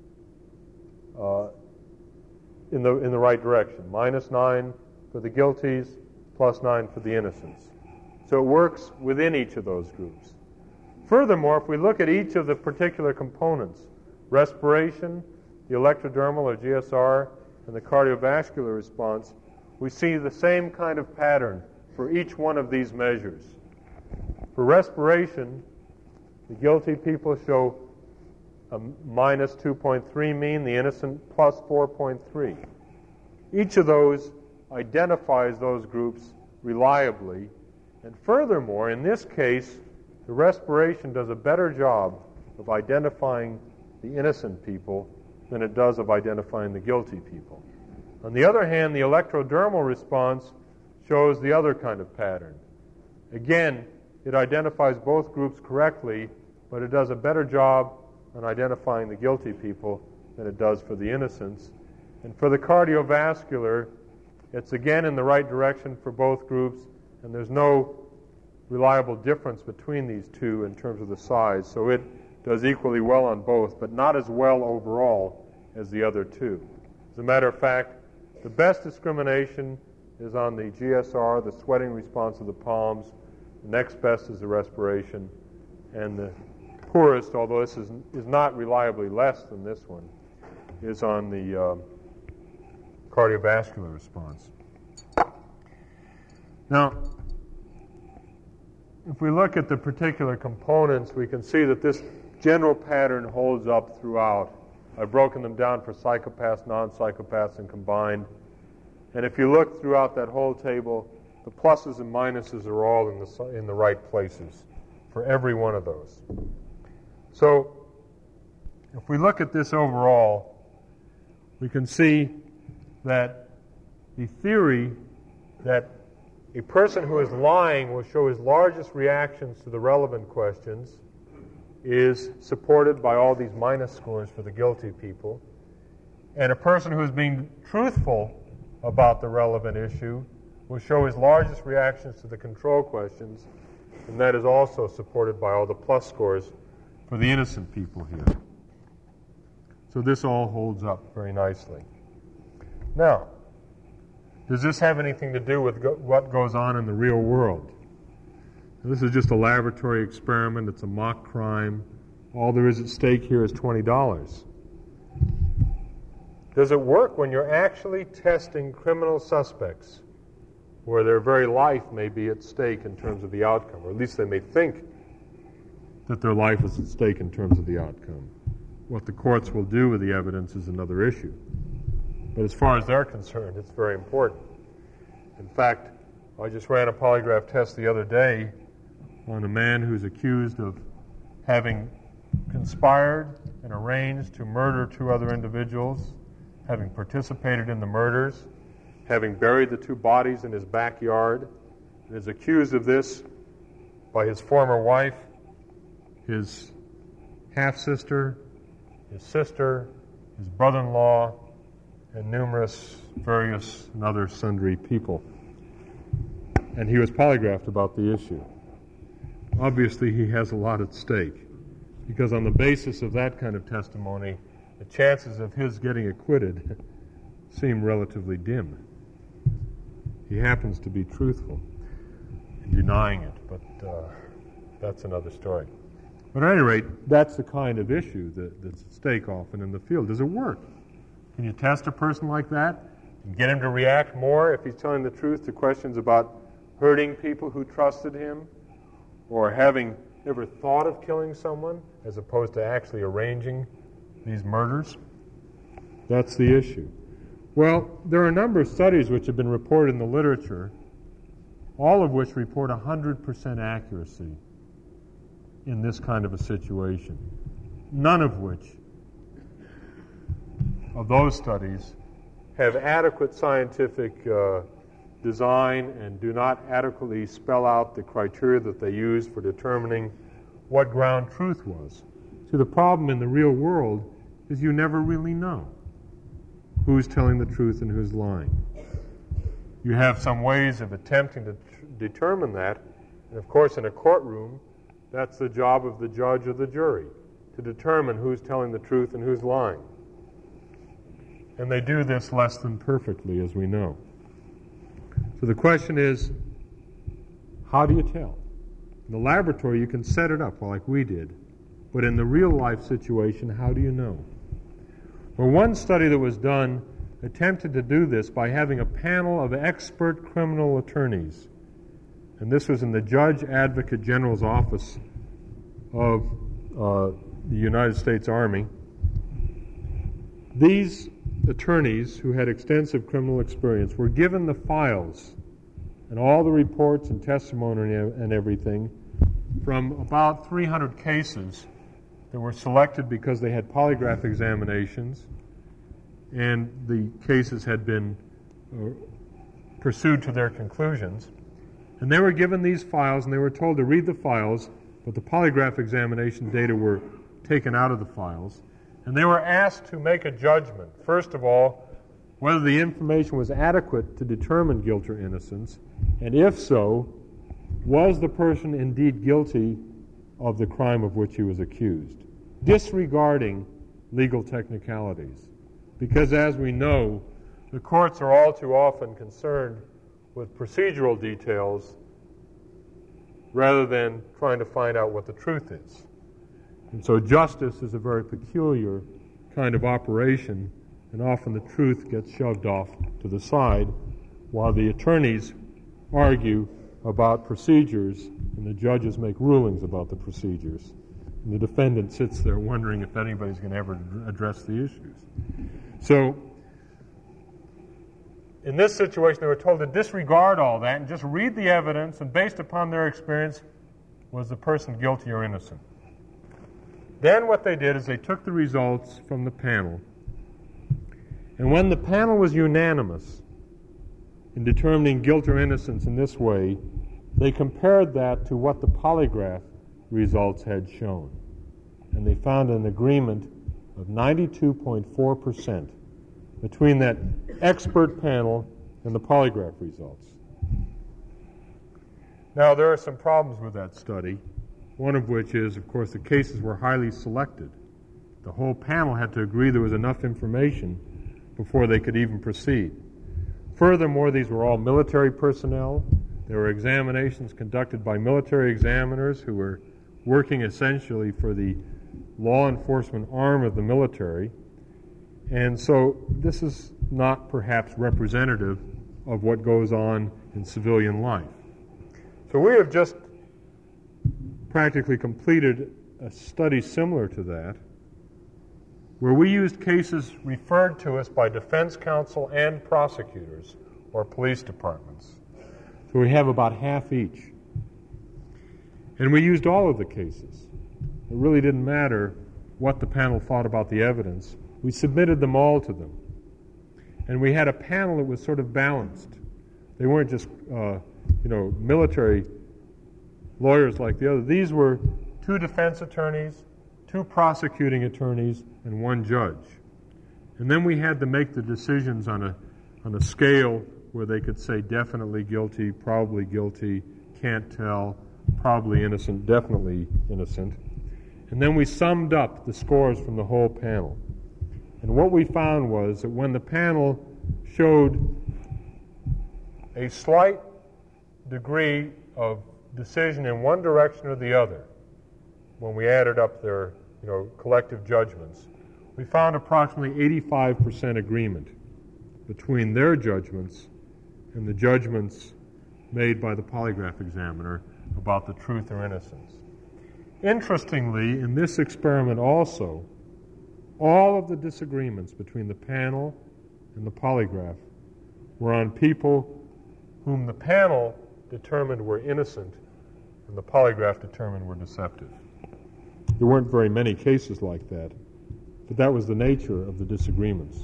in the right direction. Minus 9 for the guilties, plus 9 for the innocents. So it works within each of those groups. Furthermore, if we look at each of the particular components, respiration, the electrodermal or GSR, and the cardiovascular response, we see the same kind of pattern for each one of these measures. For respiration, the guilty people show a minus 2.3 mean, the innocent plus 4.3. Each of those identifies those groups reliably. And furthermore, in this case, the respiration does a better job of identifying the innocent people than it does of identifying the guilty people. On the other hand, the electrodermal response shows the other kind of pattern. Again, it identifies both groups correctly, but it does a better job on identifying the guilty people than it does for the innocents. And for the cardiovascular, it's again in the right direction for both groups, and there's no reliable difference between these two in terms of the size. So it does equally well on both, but not as well overall as the other two. As a matter of fact, the best discrimination is on the GSR, the sweating response of the palms. The next best is the respiration. And the poorest, although this is not reliably less than this one, is on the cardiovascular response. Now, if we look at the particular components, we can see that this general pattern holds up throughout. I've broken them down for psychopaths, non-psychopaths, and combined. And if you look throughout that whole table, the pluses and minuses are all in the right places for every one of those. So, if we look at this overall, we can see that the theory that a person who is lying will show his largest reactions to the relevant questions is supported by all these minus scores for the guilty people. And a person who is being truthful about the relevant issue will show his largest reactions to the control questions, and that is also supported by all the plus scores for the innocent people here. So this all holds up very nicely. Now, does this have anything to do with what goes on in the real world? This is just a laboratory experiment. It's a mock crime. All there is at stake here is $20. Does it work when you're actually testing criminal suspects where their very life may be at stake in terms of the outcome, or at least they may think that their life is at stake in terms of the outcome. What the courts will do with the evidence is another issue. But as far as they're concerned, it's very important. In fact, I just ran a polygraph test the other day on a man who's accused of having conspired and arranged to murder 2 other individuals, having participated in the murders, having buried the 2 bodies in his backyard, and is accused of this by his former wife, his half-sister, his sister, his brother-in-law, and numerous, various, and other sundry people. And he was polygraphed about the issue. Obviously, he has a lot at stake, because on the basis of that kind of testimony, the chances of his getting acquitted seem relatively dim. He happens to be truthful in denying it, but that's another story. But at any rate, that's the kind of issue that's at stake often in the field. Does it work? Can you test a person like that and get him to react more if he's telling the truth to questions about hurting people who trusted him, or having never thought of killing someone, as opposed to actually arranging these murders? That's the issue. Well, there are a number of studies which have been reported in the literature, all of which report 100% accuracy in this kind of a situation. None of which, of those studies, have adequate scientific design and do not adequately spell out the criteria that they use for determining what ground truth was. See, the problem in the real world is you never really know who's telling the truth and who's lying. You have some ways of attempting to determine that, and of course in a courtroom, that's the job of the judge or the jury, to determine who's telling the truth and who's lying. And they do this less than perfectly, as we know. So the question is, how do you tell? In the laboratory, you can set it up like we did, but in the real-life situation, how do you know? Well, one study that was done attempted to do this by having a panel of expert criminal attorneys. And this was in the Judge Advocate General's office of the United States Army. These attorneys, who had extensive criminal experience, were given the files and all the reports and testimony and everything from about 300 cases that were selected because they had polygraph examinations and the cases had been pursued to their conclusions. And they were given these files and they were told to read the files, but the polygraph examination data were taken out of the files. And they were asked to make a judgment, first of all, whether the information was adequate to determine guilt or innocence, and if so, was the person indeed guilty of the crime of which he was accused, disregarding legal technicalities. Because as we know, the courts are all too often concerned with procedural details rather than trying to find out what the truth is. And so justice is a very peculiar kind of operation, and often the truth gets shoved off to the side while the attorneys argue about procedures and the judges make rulings about the procedures. And the defendant sits there wondering if anybody's going to ever address the issues. So in this situation, they were told to disregard all that and just read the evidence, and based upon their experience, was the person guilty or innocent? Then what they did is they took the results from the panel, and when the panel was unanimous in determining guilt or innocence in this way, they compared that to what the polygraph results had shown. And they found an agreement of 92.4% between that expert panel and the polygraph results. Now, there are some problems with that study, one of which is, of course, the cases were highly selected. The whole panel had to agree there was enough information before they could even proceed. Furthermore, these were all military personnel. There were examinations conducted by military examiners who were working essentially for the law enforcement arm of the military. And so this is not perhaps representative of what goes on in civilian life. So we have just practically completed a study similar to that, where we used cases referred to us by defense counsel and prosecutors or police departments. So we have about half each. And we used all of the cases. It really didn't matter what the panel thought about the evidence. We submitted them all to them. And we had a panel that was sort of balanced. They weren't just, military lawyers like the other. These were 2 defense attorneys, 2 prosecuting attorneys, and 1 judge. And then we had to make the decisions on a scale where they could say definitely guilty, probably guilty, can't tell, probably innocent, definitely innocent. And then we summed up the scores from the whole panel. And what we found was that when the panel showed a slight degree of decision in one direction or the other, when we added up their collective judgments, we found approximately 85% agreement between their judgments and the judgments made by the polygraph examiner about the truth or innocence. Interestingly, in this experiment also, all of the disagreements between the panel and the polygraph were on people whom the panel determined were innocent and the polygraph determined were deceptive. There weren't very many cases like that, but that was the nature of the disagreements.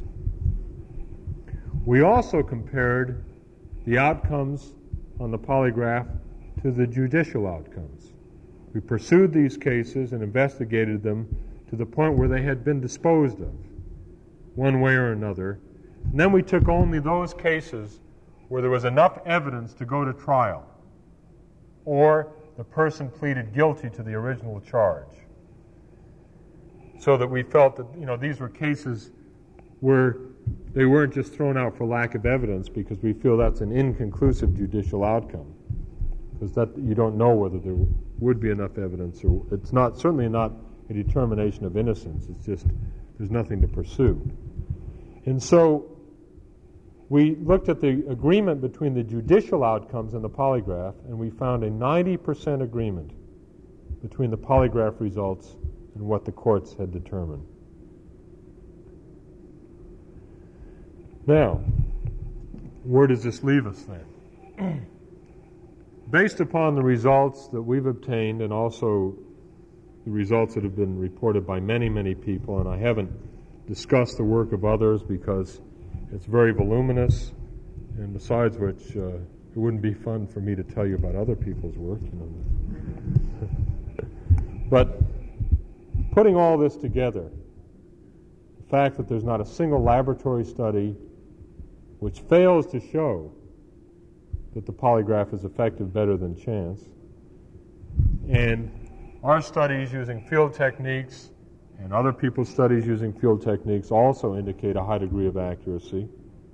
We also compared the outcomes on the polygraph to the judicial outcomes. We pursued these cases and investigated them to the point where they had been disposed of, one way or another. And then we took only those cases where there was enough evidence to go to trial, or the person pleaded guilty to the original charge. So that we felt that, these were cases where they weren't just thrown out for lack of evidence, because we feel that's an inconclusive judicial outcome. Because that you don't know whether there would be enough evidence, or it's certainly not a determination of innocence. It's just there's nothing to pursue. And so we looked at the agreement between the judicial outcomes and the polygraph, and we found a 90% agreement between the polygraph results and what the courts had determined. Now, where does this leave us then? Based upon the results that we've obtained, and also the results that have been reported by many, many people, and I haven't discussed the work of others because it's very voluminous, and besides which, it wouldn't be fun for me to tell you about other people's work. But putting all this together, the fact that there's not a single laboratory study which fails to show that the polygraph is effective better than chance, and our studies using field techniques and other people's studies using field techniques also indicate a high degree of accuracy.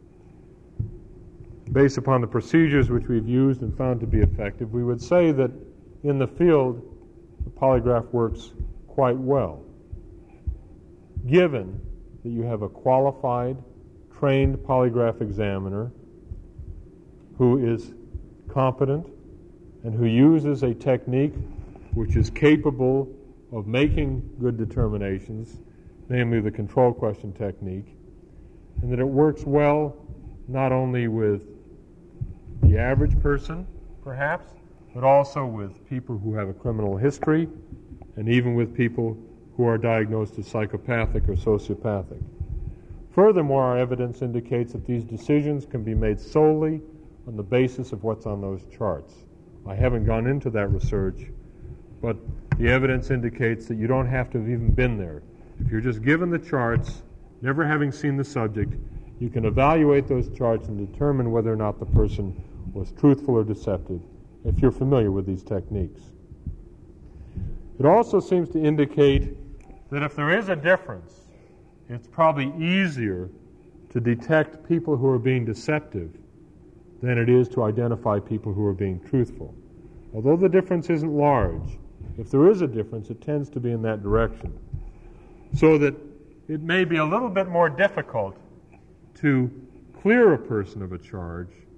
Based upon the procedures which we've used and found to be effective, we would say that in the field, the polygraph works quite well, given that you have a qualified, trained polygraph examiner who is competent and who uses a technique which is capable of making good determinations, namely the control question technique, and that it works well not only with the average person, perhaps, but also with people who have a criminal history, and even with people who are diagnosed as psychopathic or sociopathic. Furthermore, our evidence indicates that these decisions can be made solely on the basis of what's on those charts. I haven't gone into that research, but the evidence indicates that you don't have to have even been there. If you're just given the charts, never having seen the subject, you can evaluate those charts and determine whether or not the person was truthful or deceptive, if you're familiar with these techniques. It also seems to indicate that if there is a difference, it's probably easier to detect people who are being deceptive than it is to identify people who are being truthful. Although the difference isn't large, if there is a difference, it tends to be in that direction. So that it may be a little bit more difficult to clear a person of a charge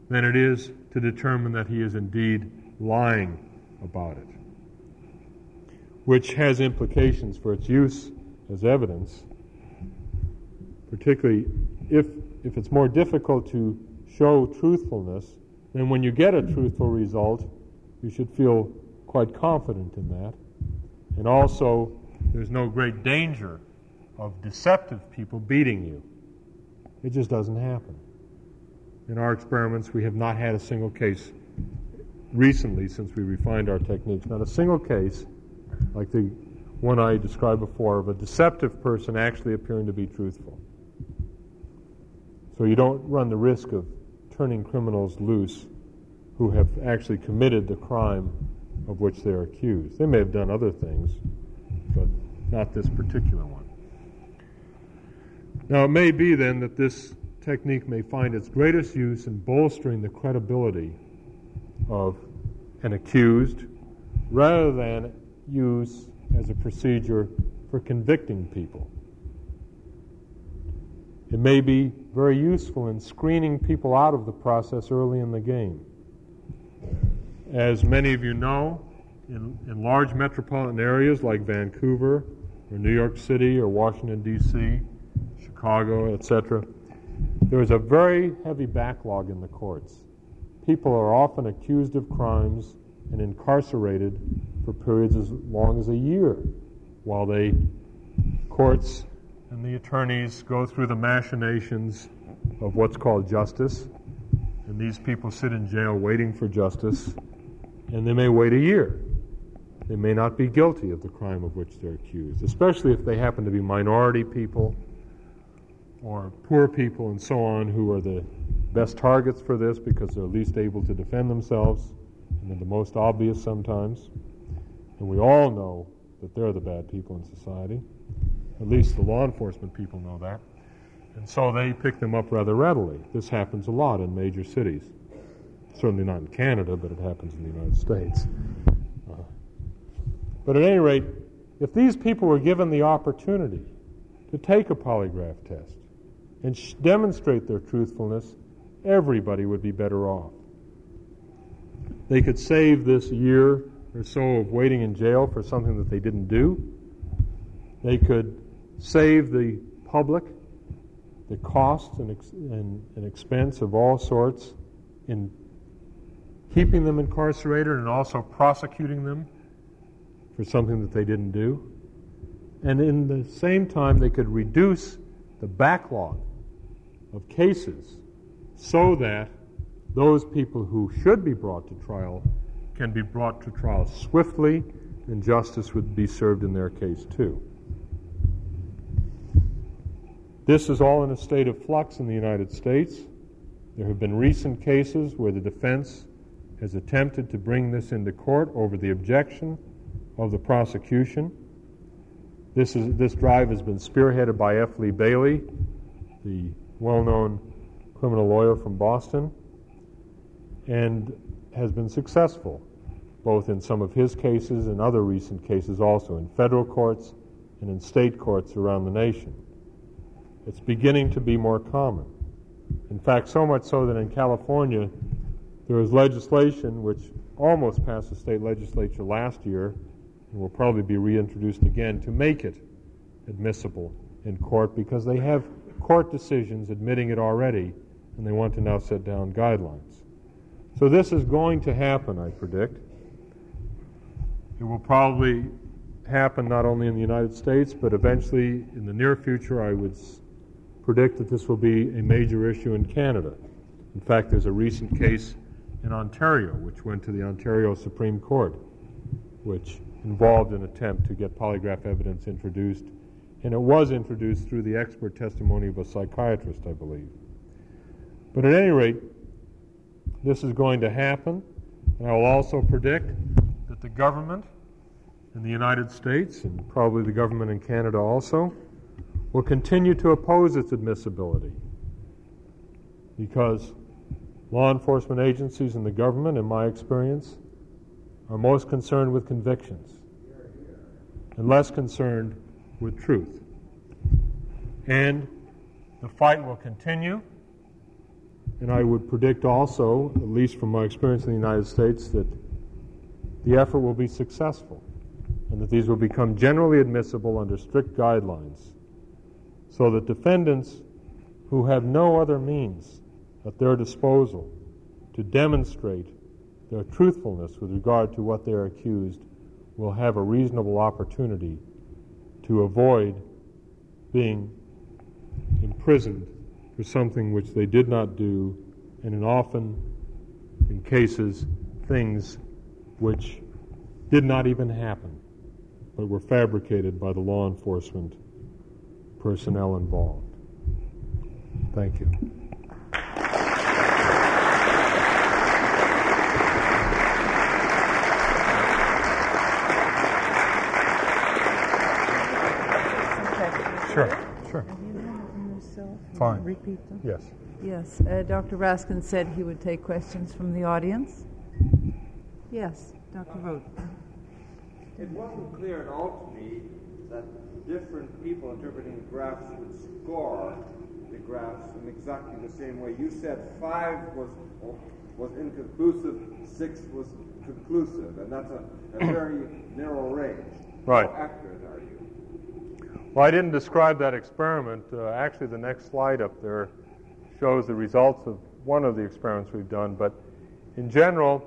than it is to determine that he is indeed lying about it, which has implications for its use as evidence, particularly if it's more difficult to show truthfulness, then when you get a truthful result, you should feel quite confident in that. And also, there's no great danger of deceptive people beating you. It just doesn't happen. In our experiments, we have not had a single case recently, since we refined our techniques, not a single case like the one I described before of a deceptive person actually appearing to be truthful. So you don't run the risk of turning criminals loose who have actually committed the crime of which they're accused. They may have done other things, but not this particular one. Now, it may be then that this technique may find its greatest use in bolstering the credibility of an accused rather than use as a procedure for convicting people. It may be very useful in screening people out of the process early in the game. As many of you know, in large metropolitan areas like Vancouver or New York City or Washington, D.C., Chicago, etc., there is a very heavy backlog in the courts. People are often accused of crimes and incarcerated for periods as long as a year while the courts and the attorneys go through the machinations of what's called justice. And these people sit in jail waiting for justice, and they may wait a year. They may not be guilty of the crime of which they're accused, especially if they happen to be minority people or poor people and so on, who are the best targets for this because they're least able to defend themselves and they're the most obvious sometimes. And we all know that they're the bad people in society. At least the law enforcement people know that. And so they pick them up rather readily. This happens a lot in major cities. Certainly not in Canada, but it happens in the United States. But at any rate, if these people were given the opportunity to take a polygraph test and demonstrate their truthfulness, everybody would be better off. They could save this year or so of waiting in jail for something that they didn't do. They could save the public the cost and expense of all sorts in keeping them incarcerated and also prosecuting them for something that they didn't do. And in the same time, they could reduce the backlog of cases so that those people who should be brought to trial can be brought to trial swiftly, and justice would be served in their case too. This is all in a state of flux in the United States. There have been recent cases where the defense has attempted to bring this into court over the objection of the prosecution. This drive has been spearheaded by F. Lee Bailey, the well-known criminal lawyer from Boston, and has been successful, both in some of his cases and other recent cases also, in federal courts and in state courts around the nation. It's beginning to be more common. In fact, so much so that in California, there is legislation which almost passed the state legislature last year and will probably be reintroduced again to make it admissible in court, because they have court decisions admitting it already, and they want to now set down guidelines. So this is going to happen, I predict. It will probably happen not only in the United States, but eventually in the near future, I would predict that this will be a major issue in Canada. In fact, there's a recent case in Ontario, which went to the Ontario Supreme Court, which involved an attempt to get polygraph evidence introduced, and it was introduced through the expert testimony of a psychiatrist, I believe. But at any rate, this is going to happen, and I will also predict that the government in the United States, and probably the government in Canada also, will continue to oppose its admissibility, because law enforcement agencies and the government, in my experience, are most concerned with convictions and less concerned with truth. And the fight will continue And I would predict also, at least from my experience in the United States, that the effort will be successful and that these will become generally admissible under strict guidelines so that defendants who have no other means at their disposal to demonstrate their truthfulness with regard to what they are accused will have a reasonable opportunity to avoid being imprisoned for something which they did not do, and often, in cases, things which did not even happen, but were fabricated by the law enforcement personnel involved. Thank you. Sure. Have you done them yourself? Fine. Repeat them? Yes. Yes. Dr. Raskin said he would take questions from the audience. Yes, Dr. Vogt. It wasn't clear at all to me that different people interpreting the graphs would score the graphs in exactly the same way. You said 5 was inconclusive, 6 was conclusive, and that's a very narrow range. Right. How accurate are you? Well, I didn't describe that experiment. Actually, the next slide up there shows the results of one of the experiments we've done. But in general,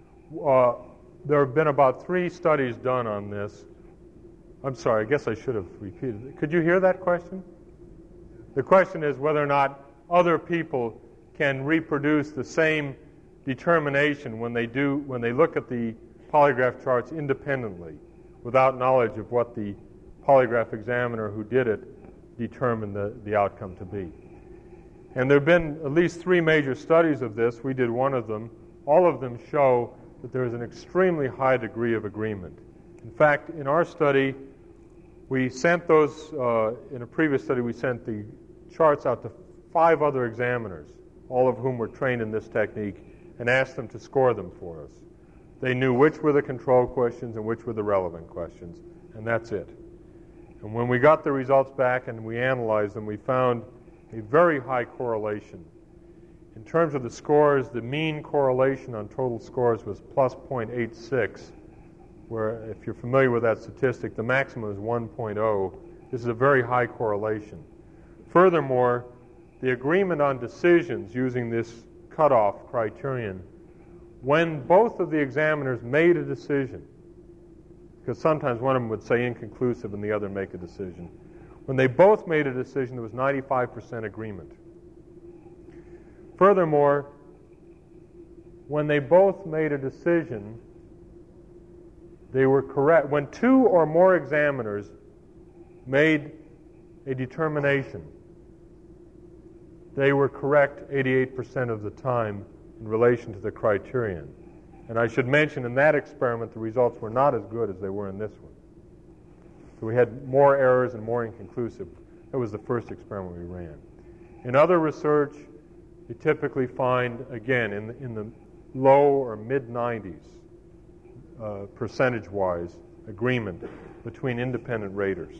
there have been about 3 studies done on this. I'm sorry, I guess I should have repeated it. Could you hear that question? The question is whether or not other people can reproduce the same determination when they look at the polygraph charts independently without knowledge of what the polygraph examiner who did it determined the outcome to be. And there have been at least 3 major studies of this. We did one of them. All of them show that there is an extremely high degree of agreement. In fact, in our study, we sent those, in a previous study, we sent the charts out to 5 other examiners, all of whom were trained in this technique, and asked them to score them for us. They knew which were the control questions and which were the relevant questions, and that's it. And when we got the results back and we analyzed them, we found a very high correlation. In terms of the scores, the mean correlation on total scores was plus 0.86, where, if you're familiar with that statistic, the maximum is 1.0. This is a very high correlation. Furthermore, the agreement on decisions using this cutoff criterion, when both of the examiners made a decision, because sometimes one of them would say inconclusive and the other make a decision. When they both made a decision, there was 95% agreement. Furthermore, when they both made a decision, they were correct. When 2 or more examiners made a determination, they were correct 88% of the time in relation to the criterion. And I should mention, in that experiment, the results were not as good as they were in this one. So we had more errors and more inconclusive. That was the first experiment we ran. In other research, you typically find, again, in the low or mid-90s, percentage-wise, agreement between independent raters.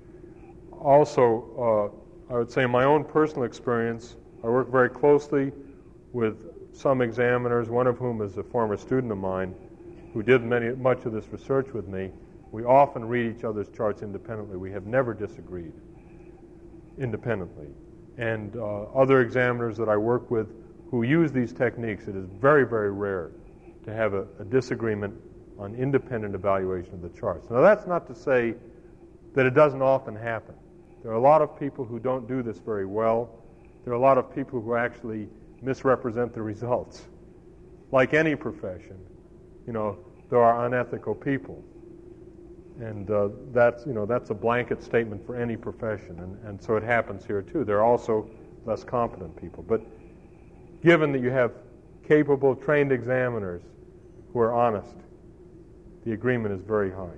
Also, I would say in my own personal experience, I work very closely with some examiners, one of whom is a former student of mine who did much of this research with me. We often read each other's charts independently. We have never disagreed independently. And other examiners that I work with who use these techniques, it is very, very rare to have a disagreement on independent evaluation of the charts. Now, that's not to say that it doesn't often happen. There are a lot of people who don't do this very well. There are a lot of people who actually misrepresent the results. Like any profession, there are unethical people. And that's a blanket statement for any profession. And so it happens here too. There are also less competent people. But given that you have capable, trained examiners who are honest, the agreement is very high.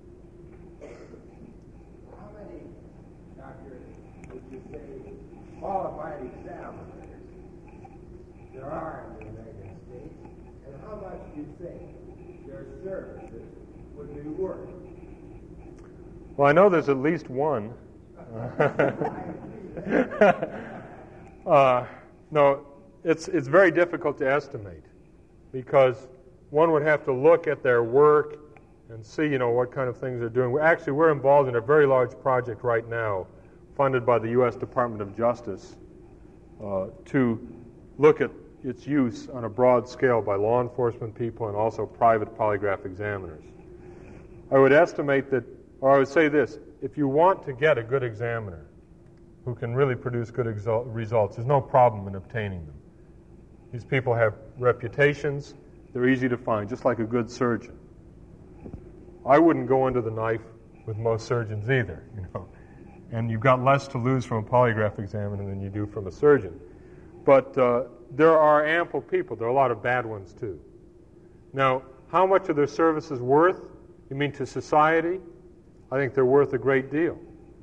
How many, Doctor, would you say qualified examiners there are in the United States, and how much do you think their services would be worth? Well, I know there's at least one. No, it's very difficult to estimate because one would have to look at their work and see, what kind of things they're doing. We're involved in a very large project right now funded by the U.S. Department of Justice to look at its use on a broad scale by law enforcement people and also private polygraph examiners. I would say this, if you want to get a good examiner who can really produce good results, there's no problem in obtaining them. These people have reputations, they're easy to find, just like a good surgeon. I wouldn't go under the knife with most surgeons either, and you've got less to lose from a polygraph examiner than you do from a surgeon. But there are ample people. There are a lot of bad ones too. Now, how much are their services worth? You mean to society? I think they're worth a great deal,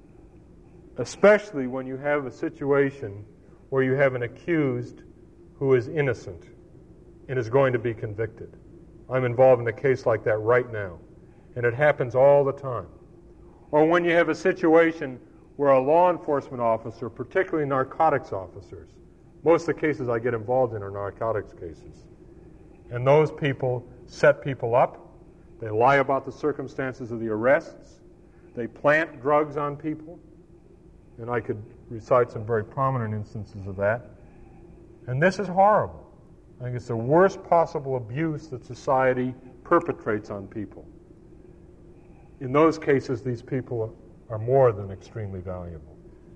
especially when you have a situation where you have an accused who is innocent and is going to be convicted. I'm involved in a case like that right now, and it happens all the time. Or when you have a situation where a law enforcement officer, particularly narcotics officers, most of the cases I get involved in are narcotics cases, and those people set people up, they lie about the circumstances of the arrests, they plant drugs on people, and I could recite some very prominent instances of that. And this is horrible. I think it's the worst possible abuse that society perpetrates on people. In those cases, these people are more than extremely valuable.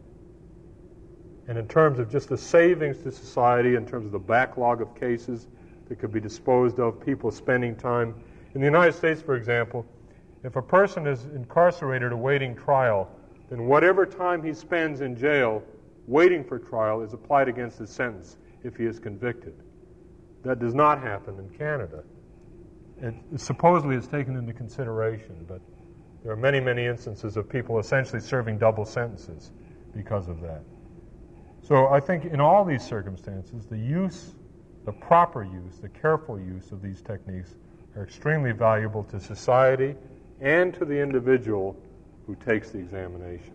And in terms of just the savings to society, in terms of the backlog of cases that could be disposed of, people spending time. In the United States, for example, if a person is incarcerated awaiting trial, then whatever time he spends in jail waiting for trial is applied against his sentence if he is convicted. That does not happen in Canada. It supposedly is taken into consideration, but there are many, many instances of people essentially serving double sentences because of that. So I think in all these circumstances, the proper use, the careful use of these techniques are extremely valuable to society and to the individual who takes the examination.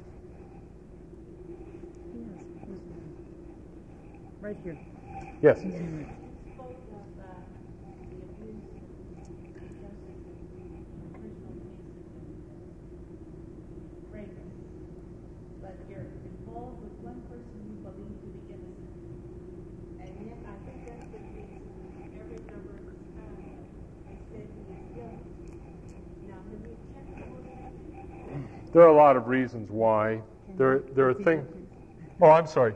Right here. Yes. There are a lot of reasons why. There are things. Oh, I'm sorry.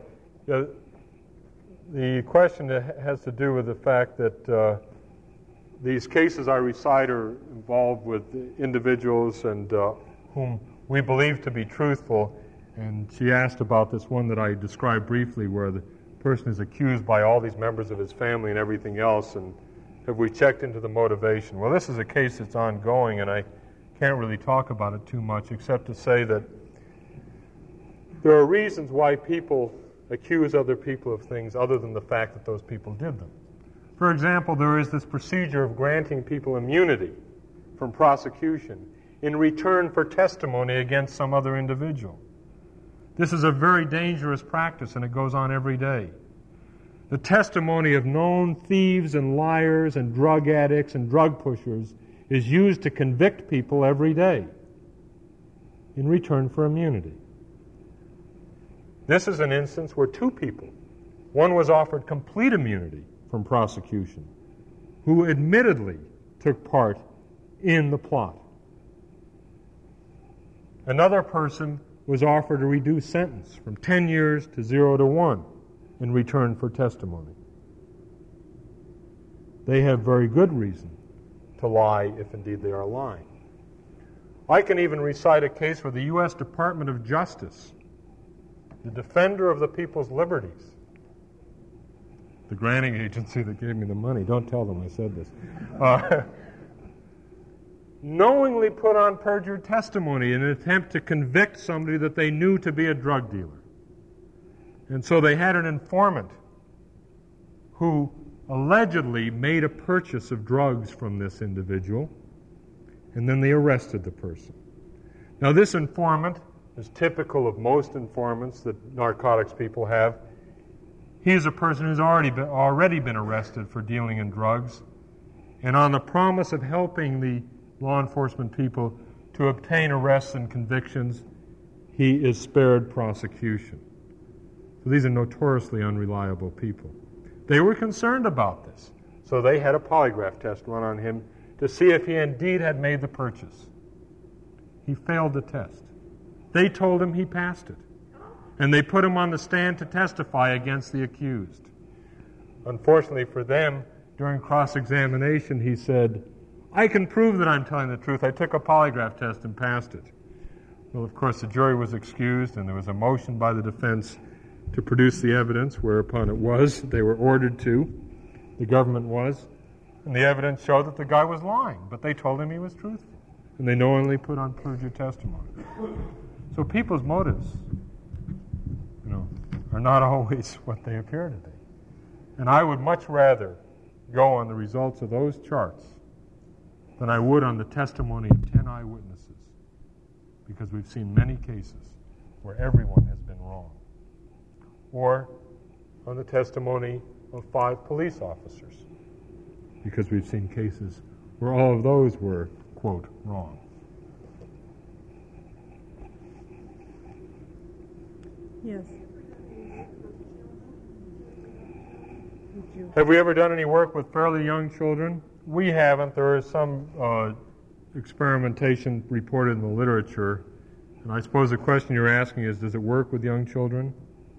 The question has to do with the fact that these cases I recite are involved with individuals and whom we believe to be truthful. And she asked about this one that I described briefly, where the person is accused by all these members of his family and everything else, and have we checked into the motivation? Well, this is a case that's ongoing, and I can't really talk about it too much except to say that there are reasons why people accuse other people of things other than the fact that those people did them. For example, there is this procedure of granting people immunity from prosecution in return for testimony against some other individual. This is a very dangerous practice, and it goes on every day. The testimony of known thieves and liars and drug addicts and drug pushers is used to convict people every day in return for immunity. This is an instance where two people, one was offered complete immunity from prosecution, who admittedly took part in the plot. Another person was offered a reduced sentence from 10 years to 0 to 1 in return for testimony. They have very good reason to lie if indeed they are lying. I can even recite a case where the U.S. Department of Justice, the defender of the people's liberties, the granting agency that gave me the money, don't tell them I said this, knowingly put on perjured testimony in an attempt to convict somebody that they knew to be a drug dealer. And so they had an informant who allegedly made a purchase of drugs from this individual, and then they arrested the person. Now, this informant is typical of most informants that narcotics people have. He is a person who's already been arrested for dealing in drugs, and on the promise of helping the law enforcement people to obtain arrests and convictions, he is spared prosecution. So these are notoriously unreliable people. They were concerned about this, so they had a polygraph test run on him to see if he indeed had made the purchase. He failed the test. They told him he passed it, and they put him on the stand to testify against the accused. Unfortunately for them, during cross-examination, he said, "I can prove that I'm telling the truth. I took a polygraph test and passed it." Well, of course, the jury was excused, and there was a motion by the defense to produce the evidence, whereupon it was. They were ordered to. The government was. And the evidence showed that the guy was lying, but they told him he was truthful. And they knowingly put on perjured testimony. So people's motives, are not always what they appear to be. And I would much rather go on the results of those charts than I would on the testimony of 10 eyewitnesses, because we've seen many cases where everyone has been wrong. Or on the testimony of 5 police officers, because we've seen cases where all of those were, quote, wrong. Yes. Have we ever done any work with fairly young children? We haven't. There is some experimentation reported in the literature. And I suppose the question you're asking is, does it work with young children?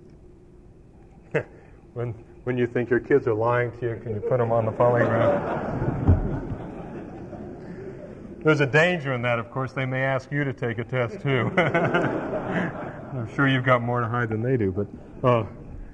When you think your kids are lying to you, can you put them on the polygraph? There's a danger in that, of course. They may ask you to take a test, too. I'm sure you've got more to hide than they do. But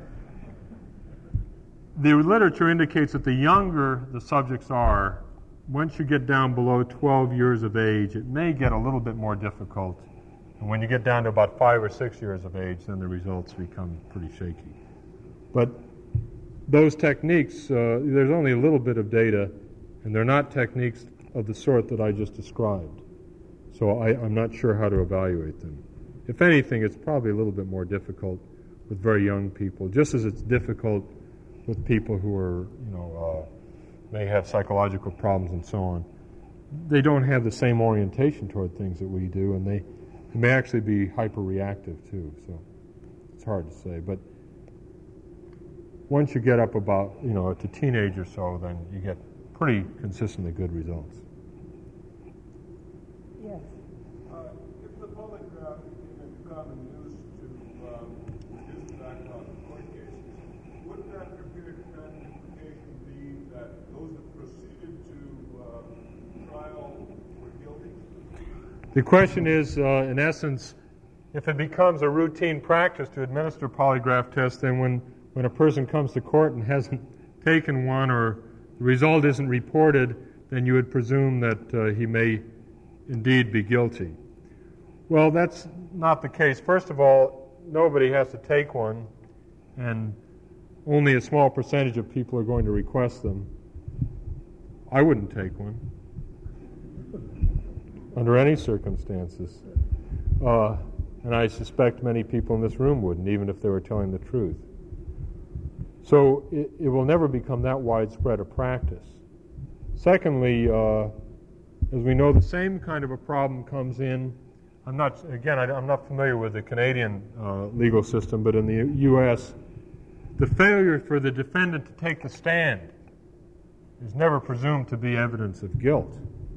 the literature indicates that the younger the subjects are, once you get down below 12 years of age, it may get a little bit more difficult. And when you get down to about 5 or 6 years of age, then the results become pretty shaky. But those techniques, there's only a little bit of data, and they're not techniques of the sort that I just described. So I'm not sure how to evaluate them. If anything, it's probably a little bit more difficult with very young people, just as it's difficult with people who are, may have psychological problems and so on. They don't have the same orientation toward things that we do, and they may actually be hyper-reactive too, so it's hard to say. But once you get up about, to teenage or so, then you get pretty consistently good results. Yes. If the polygraph became into common use to reduce the backlog of court cases, wouldn't that implication be that those that proceeded to trial were guilty? The question is, in essence, if it becomes a routine practice to administer polygraph tests, then when a person comes to court and hasn't taken one, or the result isn't reported, then you would presume that he may indeed be guilty. Well, that's not the case. First of all, nobody has to take one, and only a small percentage of people are going to request them. I wouldn't take one under any circumstances. And I suspect many people in this room wouldn't, even if they were telling the truth. So it will never become that widespread a practice. Secondly, as we know, the same kind of a problem comes in. I'm not familiar with the Canadian legal system, but in the U.S., the failure for the defendant to take the stand is never presumed to be evidence of guilt.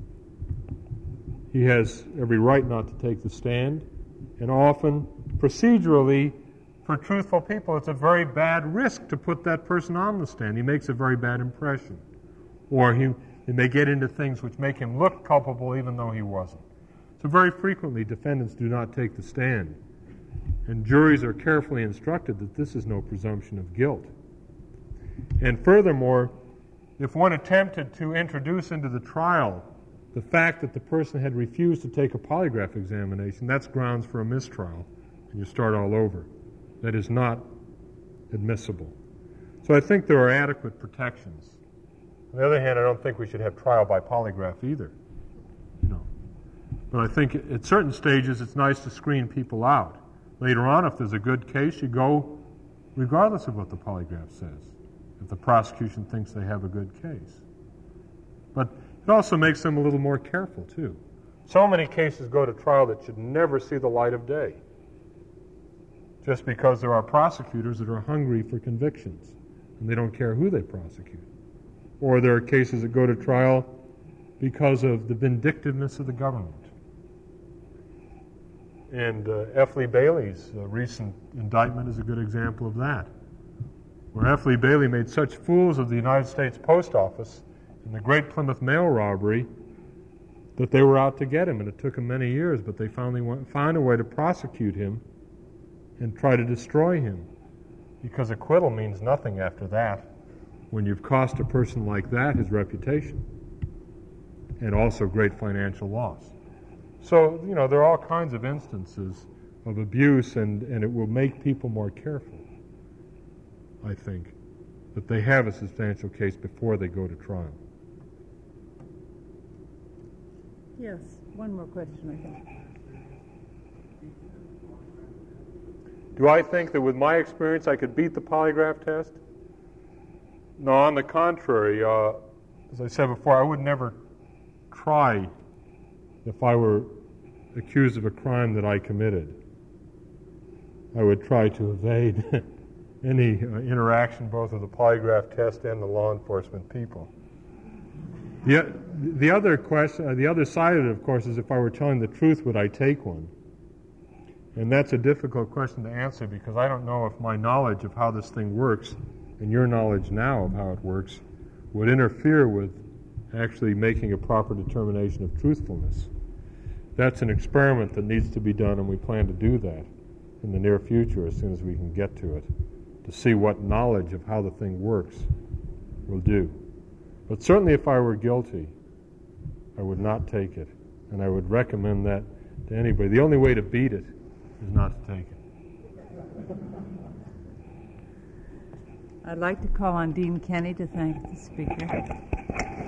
He has every right not to take the stand, and often, procedurally, for truthful people, it's a very bad risk to put that person on the stand. He makes a very bad impression. Or he may get into things which make him look culpable even though he wasn't. So very frequently, defendants do not take the stand. And juries are carefully instructed that this is no presumption of guilt. And furthermore, if one attempted to introduce into the trial the fact that the person had refused to take a polygraph examination, that's grounds for a mistrial, and you start all over. That is not admissible. So I think there are adequate protections. On the other hand, I don't think we should have trial by polygraph either. But I think at certain stages it's nice to screen people out. Later on, if there's a good case, you go regardless of what the polygraph says, if the prosecution thinks they have a good case. But it also makes them a little more careful, too. So many cases go to trial that should never see the light of day, just because there are prosecutors that are hungry for convictions, and they don't care who they prosecute. Or there are cases that go to trial because of the vindictiveness of the government. And F. Lee Bailey's recent indictment is a good example of that, where F. Lee Bailey made such fools of the United States Post Office in the Great Plymouth Mail robbery that they were out to get him, and it took him many years, but they finally found a way to prosecute him and try to destroy him, because acquittal means nothing after that when you've cost a person like that his reputation and also great financial loss. So, there are all kinds of instances of abuse, and it will make people more careful, I think, that they have a substantial case before they go to trial. Yes, one more question, I think. Do I think that with my experience I could beat the polygraph test? No, on the contrary. As I said before, I would never try if I were accused of a crime that I committed. I would try to evade any interaction both with the polygraph test and the law enforcement people. The other question, the other side of it, of course, is if I were telling the truth, would I take one? And that's a difficult question to answer, because I don't know if my knowledge of how this thing works and your knowledge now of how it works would interfere with actually making a proper determination of truthfulness. That's an experiment that needs to be done, and we plan to do that in the near future as soon as we can get to it, to see what knowledge of how the thing works will do. But certainly if I were guilty, I would not take it, and I would recommend that to anybody. The only way to beat it is not to take it. I'd like to call on Dean Kenny to thank the speaker.